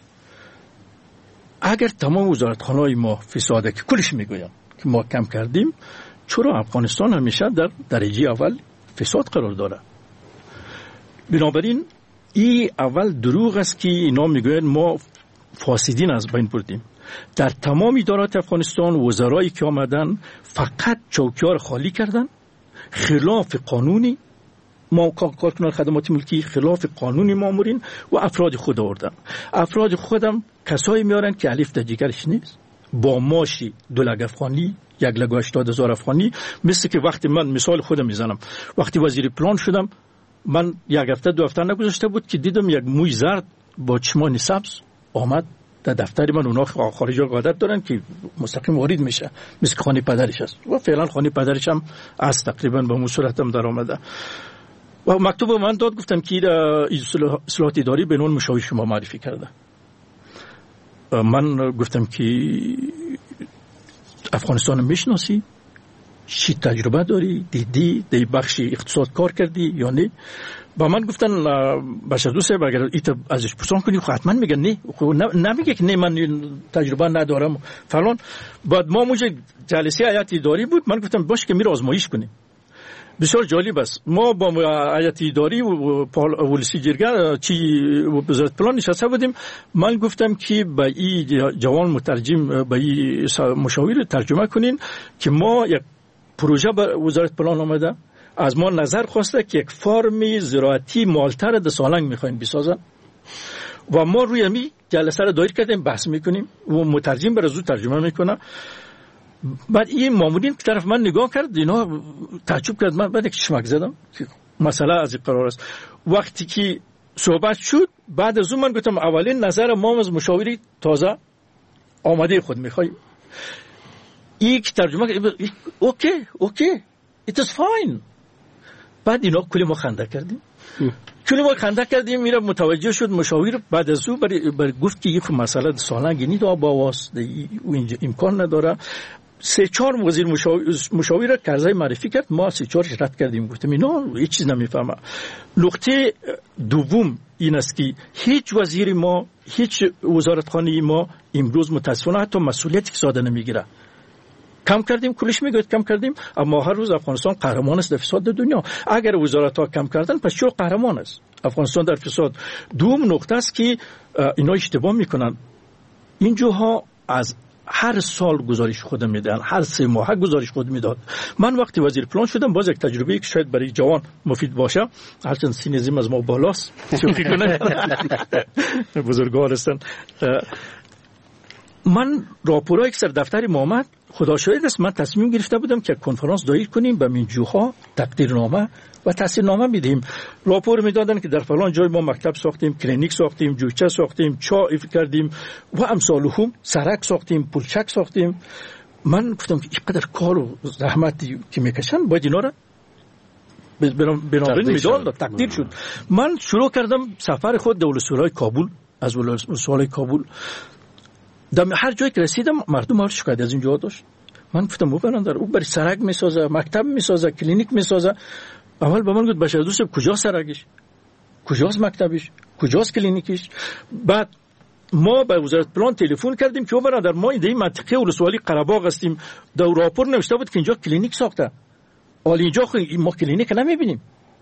F: اگر تمام وزارتخانه‌های ما فساده که کلش میگویم که ما کم کردیم، چرا افغانستان همیشه در درجه اول فساد قرار داره؟ بنابراین این اول دروغ است که اینا میگوین ما فاسدین از بین بردیم. در تمام ادارات افغانستان وزرایی که آمدن فقط چوکیار خالی کردن، خلاف قانونی ما کارکنان خدمات ملکی، خلاف قانونی مامورین و افراد خود آوردن. افراد خودم کسایی میارن که الف در جگرش نیست، با ماشی دو لگ افغانی، یک لگ هشتاد هزار افغانی. مثل که وقتی من مثال خودم میزنم، وقتی وزیر پلان شدم من یک هفته دو هفته نگذاشته بود که دیدم یک موی زرد با چشمان سبز آمد در دفتر من. اونا خارجی ها عادت دارن که مستقیم وارد میشه، مثل خانه پدرش است و فعلا خانه پدرش هم از تقریبا به اون صورت هم در آمده و مکتوب من داد، گفتن که اصلاحات اداری به عنوان مشاور شما معرفی کرده. من گفتم که افغانستان میشناسی؟ چی تجربه داری؟ دیدی در بخش اقتصاد کار کردی یا نه؟ با من گفتن بشردو صاحب اگر ایت ازش پرسان کنی خب حتما میگن نه، نمیگه که نه من تجربه ندارم فلان. بعد ما موجه جلسه هیئت اداری بود، من گفتم باشه که میره آزمایش کنیم. بسیار جالب است. ما با هیئت اداری و ولسی جرگه چی وزارت پلان نشسته بودیم. من گفتم که با این جوان مترجم با این مشاور ترجمه کنین که ما یک پروژه به وزارت پلان آمده، از ما نظر خواسته که یک فرم زراعتی مالتر در سالنگ میخواین بسازن و ما روی می جلسه را دایر کردیم، بحث میکنیم و مترجم بر زود ترجمه میکنه. بعد این مامورین که طرف من نگاه کرد، اینا تعجب کرد. من بعد چشمک زدم که مسئله از این قرار است. وقتی که صحبت شد بعد از اون من گفتم اولین نظر ما از مشاوری تازه آماده خود میخوایم. این که ترجمه اوکی اوکی it is fine. بعد اینا کلی ما خنده کردیم کلی ما خنده کردیم میره متوجه شد مشاور. بعد از اون برای بر گفت که یک مسئله سالنگ نی دو با واسطه اینجا امکان نداره. سه چهار وزیر مشاور مشاور کرزی معرفی کرد، ما سه چهار رد کردیم. گفتم اینا هیچ چیز نمیفهمه. نقطه دوم این است که هیچ وزیر ما، هیچ وزارتخانه ما امروز متاسفانه حتی مسئولیت اقتصاد نمیگیره. کم کردیم، کلش میگوید کم کردیم، اما هر روز افغانستان قهرمان است در فساد دنیا. اگر وزارت ها کم کردن پس چرا قهرمان است افغانستان در فساد؟ دوم نقطه است که اینا اشتباه میکنن. اینجاها از هر سال گزارش خود میدن، هر سه ماه گزارش خود میداد. من وقتی وزیر پلان شدم باز یک تجربه که شاید برای جوان مفید باشه، هرچند سینزیم از ما بالاست شوخی کنه بزرگوار هستن. من راپورای اکثر دفتر محمد خدا شاهد است، من تصمیم گرفته بودم که کنفرانس دایر کنیم به منجوها تقدیرنامه و تحصیلنامه میدیم. راپور میدادن که در فلان جای ما مکتب ساختیم، کلینیک ساختیم، جوچه ساختیم، چای کردیم و امثالهم، سرک ساختیم، پلچک ساختیم. من گفتم که اینقدر کار و زحمتی که میکشن باید اینا را بنابراین میدان داد، تقدیر شد. من شروع کردم سفر خود دولت سرای کابل. از ولایت سرای کابل در هر جایی که رسیدم مردم هر شکایت از اینجا داشت. من گفتم او برادر او برای سرک میسازه، مکتب میسازه، کلینیک میسازه. اول به من گفت بشر دوست کجا سرکش، کجاست مکتبش، کجاست کلینیکش. بعد ما به وزارت پلان تلفن کردیم که او برادر ما این منطقه ولسوالی قره‌باغ هستیم، در راپور نوشته بود که اینجا کلینیک ساخته، ولی اینجا ما کلینیک نمیبینیم.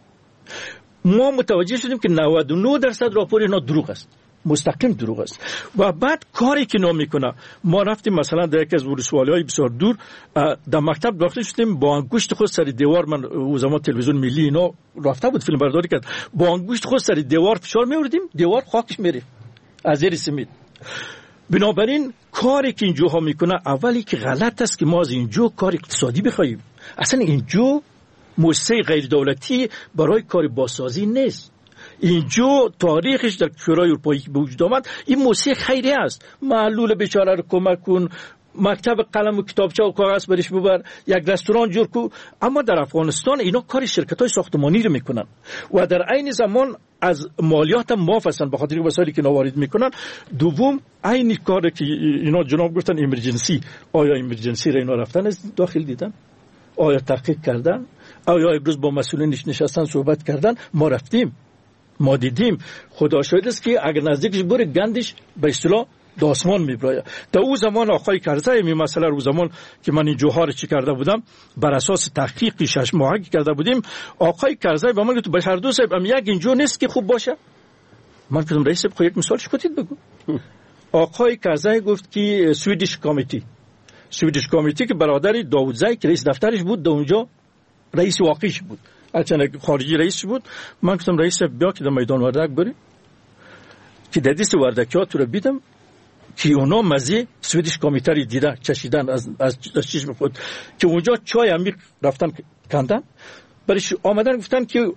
F: ما متوجه شدیم که نود و نه درصد راپور اینا دروغ است، مستقیم دروغ است. و بعد کاری که نام میکنه، ما رفتیم مثلا در یکی از ولسوالی‌های بسیار دور در مکتب داخل شدیم، با انگشت خود سر دیوار، من او زمان تلویزیون ملی اینا رفته بود فیلم برداری کرد، با انگشت خود سر دیوار فشار میوردیم، دیوار خاکش میره از زیر سمید. بنابراین کاری که اینجاها میکنه اولی که غلط است که ما از اینجا کار اقتصادی بخوایم. اصلا اینجا مؤسسه غیر دولتی برای کار بازسازی نیست. اینجا تاریخش در کشورهای اروپایی به وجود آمد این موسیقی خیریه است. معلول بیچاره رو کمک کن، مکتب قلم و کتابچه و کاغذ برش ببر، یک رستوران جور کو. اما در افغانستان اینا کار شرکت‌های ساختمانی رو میکنن و در عین زمان از مالیات هم معاف هستن به خاطر وسایلی که وارد میکنن. دوم عین کاری که اینا جناب گفتن ایمرجنسی، آیا ایمرجنسی را اینا رفتن از داخل دیدن؟ آیا تحقیق کردن؟ آیا امروز با مسئولینش نشستن صحبت کردن؟ ما رفتیم، ما دیدیم. خدا شاهد است که اگر نزدیکش بره گندش به اصطلاح داسمان میبراید. در او زمان آقای کرزی می مسئله رو زمان که من این جوهر چی کرده بودم بر اساس تحقیقی شش ماهه کرده بودیم، آقای کرزی به من گفت بشر دوست صاحب ام یک اینجا نیست که خوب باشه. من گفتم رئیس صاحب خو یک مثالش کوتید بگو. آقای کرزی گفت که سویدیش کمیتی سویدیش کمیتی که برادر داوودزی که رئیس دفترش بود، اونجا رئیس واقعیش بود، البته خارجی رئیس بود. من گفتم رئیس صاحب بیا که در میدان وردک بری که در دیست وردکیات تو رو بیدم که اونا مزه سویدیش کمیته رو دیده چشیدن از از, از چشم خود، که اونجا چای عمیق رفتن کندن برش آمدن، گفتن که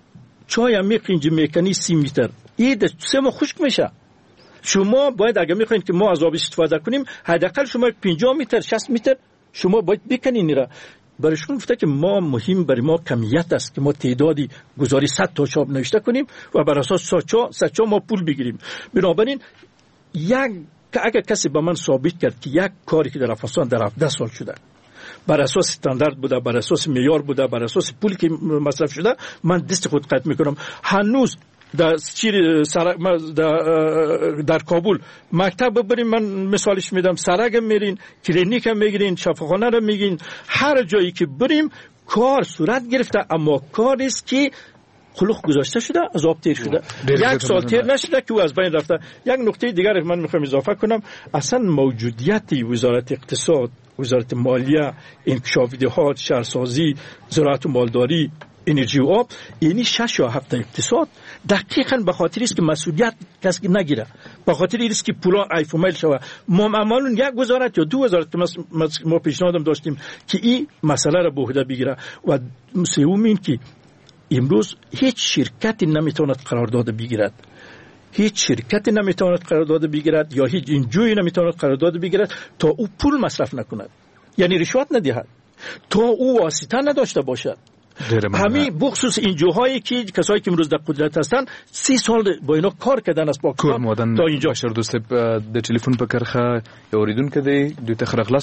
F: چای هم میقینج مکانی سی متر این در سه ماه خشک میشه. شما باید اگه میخواین که ما از آب استفاده کنیم حداقل شما پنجاه متر شصت متر شما باید بکنین را. برایشون گفته که ما مهم برای ما کمیت است که ما تعدادی گزاری صد تا چاپ نوشته کنیم و بر اساس صد چا ما پول بگیریم. بنابراین یک اگر کسی به من ثابت کرد که یک کاری که در افغانستان در هفده سال شده بر اساس استاندارد بوده، بر اساس معیار بوده، بر اساس پولی که مصرف شده، من دست خود قطع میکنم. هنوز در چیر سرک در, در کابل مکتب ببرین، من مثالش میدم، سرک میرین، کلینیک میگیرین، شفاخانه رو میگین، هر جایی که بریم کار صورت گرفته، اما کار است که خلوق گذاشته شده، از آب تیر شده، یک سال تیر نشده که او از بین رفته. یک نکته دیگر من میخوام اضافه کنم، اصلا موجودیت وزارت اقتصاد، وزارت مالیه، انکشاف دهات، شهرسازی، زراعت و مالداری، انرژی و آب، یعنی شش یا هفت اقتصاد دقیقاً به خاطر است که مسئولیت کسی نگیره، به خاطر است که پولا ایفومیل شوه. ما معمولاً یک وزارت یا دو وزارت ما پیشنهادم داشتیم که این مسئله را به عهده بگیره. و سوم این که امروز هیچ شرکتی نمیتواند قرارداد بگیرد، هیچ شرکتی نمیتواند قرارداد بگیرد یا هیچ انجویی نمیتواند قرارداد بگیرد تا او پول مصرف نکند، یعنی رشوت ندهد، تا او واسطه نداشته باشد. همین بخصوص انجوهایی که کسایی که امروز در قدرت هستن سی سال با اینا کار کردن از پاکستان تا اینجا.
E: بشر دوست د ټلیفون په کرخه اوریدون کدی دوی ته خرخلاص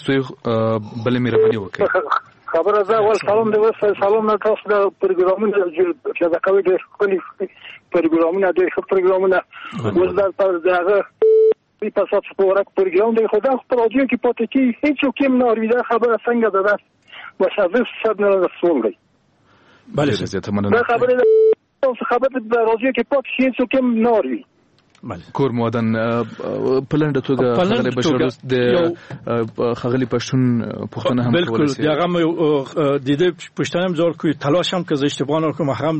E: بل مهرباني وکړي.
G: خبر ده اول سلام دی وسه سلام نه تاسو د پروګرامونو چې دا کوي د خپل پروګرامونو د خپل پروګرامونو ولدا پر دغه په تاسو په ورک پروګرام دی خدا خپل رادیو کې پاتې کی هیڅ کوم نه اوریده خبره څنګه ده مشابه صد نه رسول دی.
F: بله
E: زیاته مننه.
G: دا خبره ده خبره د رادیو کې پاتې هیڅ کوم نه اوریده.
E: کور مودن پلند توګه خغلی بشر د خغلی پښتون پښتنه هم
F: بالکل دغه د دې پښتنه هم زور کوي تلاش هم که اشتباه نه کوم هم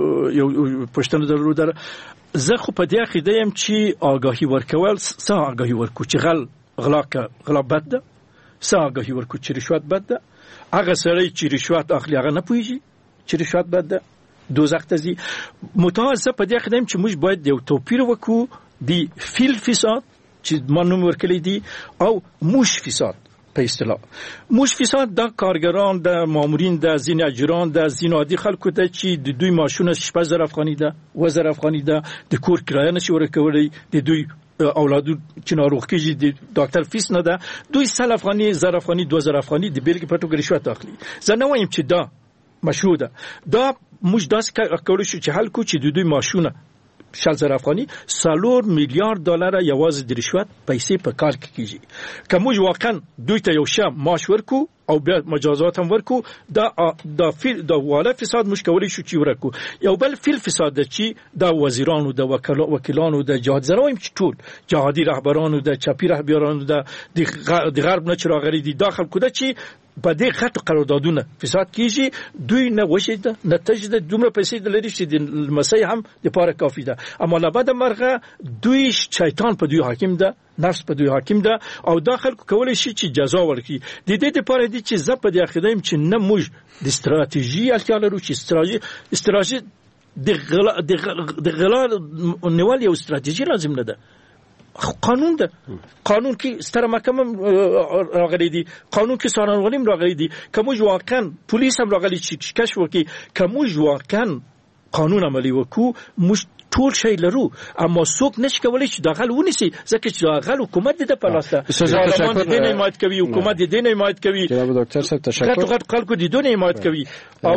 F: یو پښتنه ضرورت داره. زه خو په دې عقیده یم چې آگاهی ورکول څه آگاهی ورکو چې غل غلا غلا بد ده، څه آگاهی ورکو چې رشوت بد ده. هغه سړی چې رشوت اخلي هغه نه پوهیږي چې رشوت بد ده، دوزخ ته ځي. متوازه په دې خدایم چې موږ باید یو توپیر وکړو دی فیل فساد چې ما نوم ورکړی دی او موش فساد. په اصطلاح موش فساد د کارګران، د مامورین، د ځین اجران، د ځین عادي خلکو ته چې د دوی ماشونه شپږ زره افغاني ده، اووه زره افغاني ده، د کور کرایه نشي ورکولی، د دوی اولادو چې ناروغ کېږي د ډاکټر فیس نه ده، دوی سل افغاني، زر افغاني، دوه زره افغاني د بیلګې په توګه رشوت اخلي. زه نه وایم چې دا مشروع ده، دا موږ داسې کولی شو چې حل کو چې د دوی ماشونه شل زره افغاني څلور میلیارډ ډالر یوازې د رشوت پیسې په کار کې کیږي. که موږ واقعا دوی ته یو شه معاش ورکو او بیا مجازات هم ورکو، دا دا فیل دا والا فساد موږ کولی شو چې ورکو. یو بل فیل فساد ده چې دا وزیرانو، د وکیلانو، د جهاد زرایم چې ټول جهادي رهبرانو، د چپی رهبرانو، د د غرب نه چې راغلي دي داخل کوده چې په دې خط قراردادونه فساد کیږي. دوی نه وشیده نتیجه دومره پیسې لري چې د مسیح هم د پاره کافی ده، اما لبد مرغه دوی شیطان په دوی حاکم ده، نفس په دوی حاکم ده او داخل کولی شي چې جزا ورکړي. د دې لپاره دي چې زه په دې عقیده چې نه موږ د استراتیژي اړتیا لرو چې استراتیژي استراتیژي د غلا د غلا نیول یو استراتیژي لازم نه ده. قانون ده، قانون کې ستره محکمه راغلي دي، قانون کې سارنوالیم راغلي دي، کوم واقعا پولیس هم راغلي چې کشف وکړي، کوم واقعا قانون عملی وکړو موږ ټول شی لرو، اما څوک نشي کولای چې داخل ونیسي ځکه چې داخل حکومت د په لاس ده. پارلمان د دې حمایت کوي، حکومت د دې حمایت کوي،
D: جناب دکتر صاحب تشکر.
F: غټ غټ خلکو د دې حمایت کوي او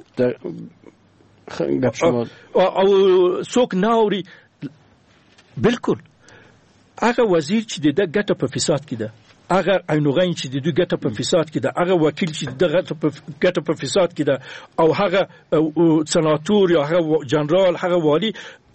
F: او څوک نه اوري. بالکل هغه وزیر چې د ګټه په فساد کې ده، هغه عینوغین چې د دوی ګټه په فساد کې ده، هغه وکیل چې د ګټه په فساد کې ده، او هغه سناتور یا هغه جنرال، هغه والی،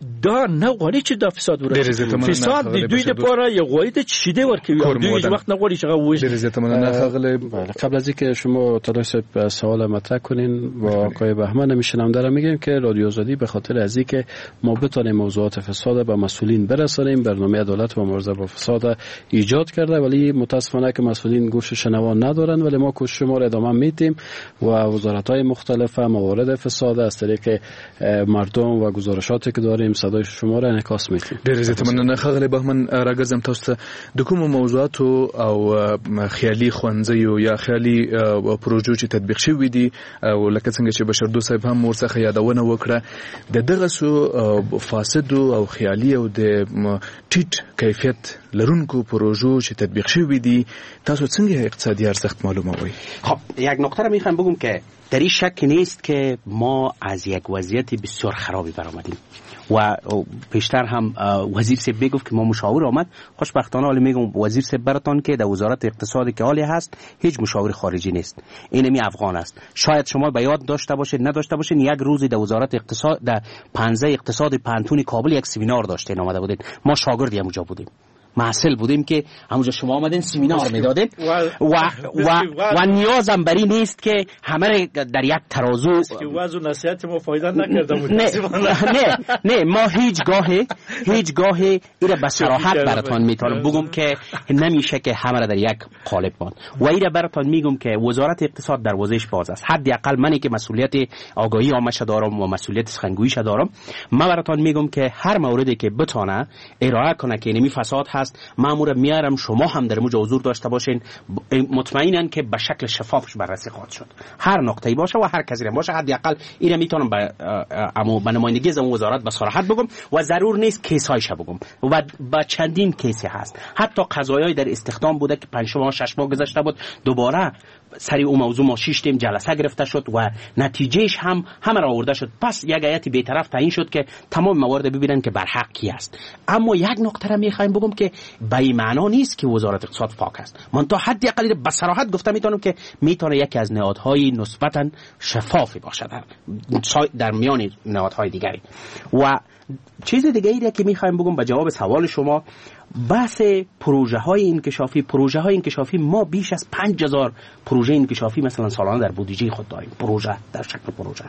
F: دا نه غواړي چې د فساد ورسي. فساد د دوی لپاره یو غواړي چې شیده ورکوي، دوی هیڅ وخت نه غواړي چې هغه وویشي.
E: ډېر زیاته مننه ښاغلی.
D: قبل از اینکه شما طلای صاحب سوال مطرح کنین با آقای بهمن میشنم دارم میگیم که رادیو آزادی به خاطر از اینکه ما بتونیم موضوعات فساد به مسئولین برسانیم برنامه عدالت و مبارزه با فساد ایجاد کرده، ولی متاسفانه که مسئولین گوش شنوا ندارن، ولی ما کوشش ما را ادامه میدیم و وزارت‌های مختلف موارد فساد از طریق مردم و گزارشاتی که داریم صدای شما را انعکاس میدیم.
E: ډېر زیاته مننه ښاغلی بهمن. راګرځم تاسو ته د کومو موضوعاتو او خیالي ښوونځیو یا خیالي پروژو چې تطبیق شوي دي او لکه څنګه چې بشردو صاحب هم ورڅخه یادونه وکړه د دغه سو فاسدو او خیالي او د ټیټ کیفیت لرونکو پروژو چې تطبیق شوي دي تاسو څنګه اقتصادي ارزښت معلوموئ؟
B: خب یک نکته را میخوام بگم که در این شک نیست که ما از یک وضعیت بسیار خرابی برآمدیم و پیشتر هم وزیر سیب بگفت که ما مشاور آمد. خوشبختانه حالی میگم وزیر سیب براتان که در وزارت اقتصادی که حالی هست هیچ مشاور خارجی نیست، اینمی افغان است. شاید شما به یاد داشته باشید نداشته باشید یک روزی در وزارت اقتصاد در پنزه اقتصاد پانتون کابل یک سمینار داشتین آمده بودین، ما شاگردی اونجا بودیم، محصل بودیم که همونجا شما آمدین سمینار میدادین و و و نیازم بری نیست که همه در یک ترازو
F: که وضع و نصیحت ما فایده نکرده بود.
B: نه نه نه ما هیچ گاهی هیچ گاهی ایره به صراحت براتون میتونم بگم که نمیشه که همه را در یک قالب ماند و ایره براتون میگم که وزارت اقتصاد دروازهش باز است. حداقل منی که مسئولیت آگاهی عامه دارم و مسئولیت سخنگویی دارم، من براتون میگم که هر موردی که بتونه ارائه کنه که نمی فساد مامور میارم شما هم در موجه حضور داشته باشین، مطمئنن که به شکل شفافش بررسی خواهد شد، هر نقطه‌ای باشه و هر کسی باشه. حداقل اینو میتونم به امو به نمایندگی از اون وزارت به صراحت بگم و ضرور نیست کیسایش بگم و با چندین کیسی هست. حتی قضایای در استخدام بوده که پنج ماه شش ماه گذشته بود، دوباره سری اون موضوع ما شش تیم جلسه گرفته شد و نتیجهش هم همه را آورده شد. پس یک هیئت بی‌طرف تعیین شد که تمام موارد ببینن که بر حق کی است. اما یک نکته را میخوایم بگم که به این معنا نیست که وزارت اقتصاد فاک است. من تا حدی اقلی به صراحت گفتم میتونم که میتونه یکی از نهادهای نسبتا شفافی باشه در در میان نهادهای دیگری. و چیز دیگه ای که میخوایم بگم به جواب سوال شما، بحث پروژه های انکشافی پروژه های انکشافی ما بیش از پنج هزار پروژه انکشافی مثلا سالانه در بودجه خود داریم، پروژه در شکل پروژه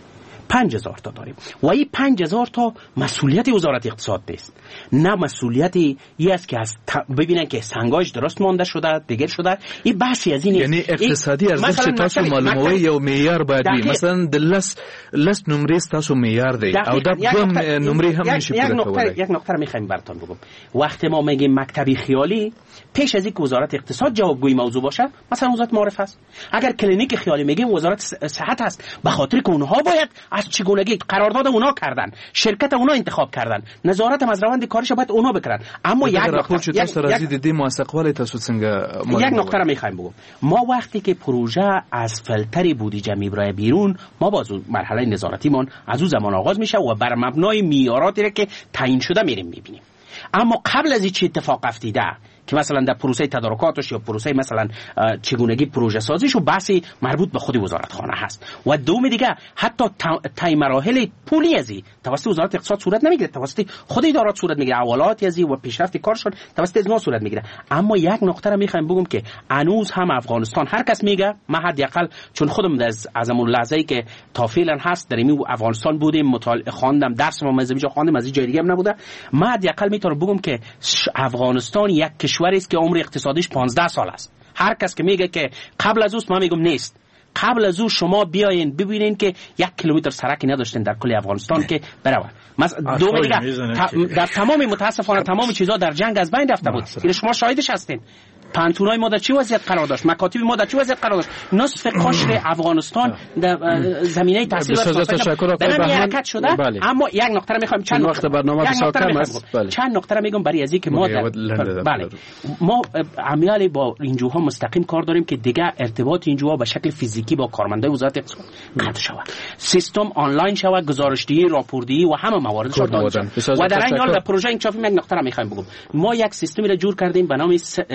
B: پنج هزار تا داریم و این پنج هزار تا مسئولیت وزارت اقتصاد نیست، نه مسئولیتی ای است که از ت... ببینن که سنگاش درست مانده شده دیگر شده. این بحثی از این
E: یعنی اقتصادی ارزش تاسو معلوموي یو معیار باید وي، مثلا د لس لس نمره تاسو معیار دی او دا دوم نمره هم نشي پوره کولای.
B: یک نکته رو میخوایم براتون بگم، وقتی ما میگیم مکتبی خیالی پیش از اینکه وزارت اقتصاد جوابگوی موضوع باشه، مثلا وزارت معارف است. اگر کلینیک خیالی میگیم وزارت صحت است، به خاطر که اونها باید از چگونگی قرارداد اونا کردن، شرکت اونا انتخاب کردن، نظارت از روند کارش باید اونا بکنن. اما یک
E: نکته تاسو راځي د دې موثقوالی تاسو څنګه
B: یک نکته را میخوایم بگم، ما وقتی که پروژه از فلتر بودجه میبره بیرون، ما باز مرحله نظارتیمون از اون زمان آغاز میشه و بر مبنای معیاراتی که تعیین شده میریم میبینیم. اما قبل از این چه اتفاق افتیده که مثلا در پروسه تدارکاتش یا پروسه مثلا چگونگی پروژه سازیش و بحثی مربوط به خود وزارتخانه هست. و دوم دیگه حتی طی مراحل پولی ازی توسط وزارت اقتصاد صورت نمیگیره، توسط خود ادارات صورت میگیره، حوالاتی ازی و پیشرفت کارشون توسط از ما صورت میگیره. اما یک نکته رو میخوایم بگم که هنوز هم افغانستان هر کس میگه، من حداقل چون خودم از از اون لحظه‌ای که تا فعلا هست در این افغانستان بودیم، مطالعه خواندم، درس ما از اینجا خواندم، از این جای دیگه هم نبوده، من حداقل میتونم بگم که افغانستان یک کشوری است که عمر اقتصادیش پانزده سال است. هر کس که میگه که قبل از اوست، من میگم نیست. قبل از او شما بیاین ببینین که یک کیلومتر سرکی نداشتین در کل افغانستان که برابر. دو دیگه در تمام متاسفانه تمام چیزها در جنگ از بین رفته بود. این شما شاهدش هستین. پانتونای ما در چه وضعیت قرار داشت، مکاتب ما در چه وضعیت قرار داشت، نصف قشر افغانستان در زمینه تحصیل و به حرکت شده. بله. اما یک نکته رو میخوام چند
D: وقت برنامه بسیار کم است.
B: بله. چند نکته رو میگم برای از اینکه ما در... بله ما عملیاتی با اینجوها مستقیم کار داریم که دیگه ارتباط اینجوها به شکل فیزیکی با کارمندای وزارت اقتصاد قطع شود، سیستم آنلاین شود، گزارشدهی، راپوردهی و همه موارد شد و در این حال در پروژه انکشافی یک نکته رو میخوام بگم، ما یک سیستمی را جور کردیم به نام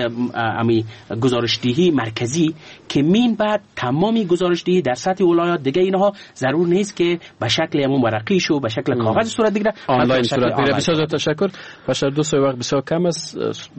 B: امی گزارشدهی مرکزی که مین بعد تمامی گزارشدهی در سطح ولایات دیگه اینها ضرور نیست که به شکل همون ورقی شو به شکل کاغذ صورت بگیره،
D: آنلاین صورت بگیره. بسیار تشکر. بشر دوست وقت بسیار کم است.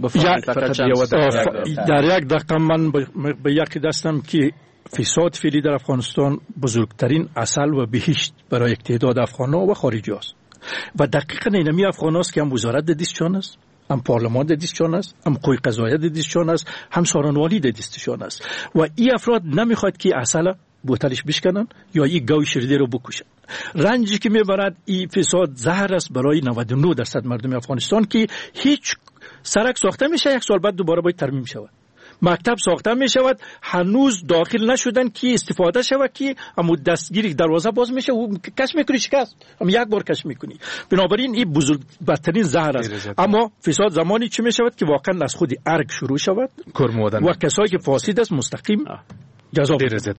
F: در یک دقیقه من به یک دستم که فساد فعلی در افغانستان بزرگترین عسل و بهشت برای یک تعداد افغان‌ها و خارجی است و دقیقاً اینمی افغان است که هم وزارت دستشان است، هم پارلمان دستشان است، هم قوه قضاییه دستشان است، هم سارنوالی دستشان است و این افراد نمیخواد که عسل بوتلش بشکنن یا این گاوی شیرده رو بکشن. رنجی که میبرد این فساد زهر است برای نود و نه درصد مردم افغانستان که هیچ سرک ساخته میشه یک سال بعد دوباره باید ترمیم شود، مکتب ساخته می شود هنوز داخل نشدن که استفاده شود که اما دستگیری دروازه باز میشه و کش میکنی شکست هم یک بار کش میکنی. بنابراین این بزرگ بدترین زهر است. اما فساد زمانی چی می شود که واقعا از خود ارگ شروع شود و کسایی که فاسد است مستقیم جزا بگیرند.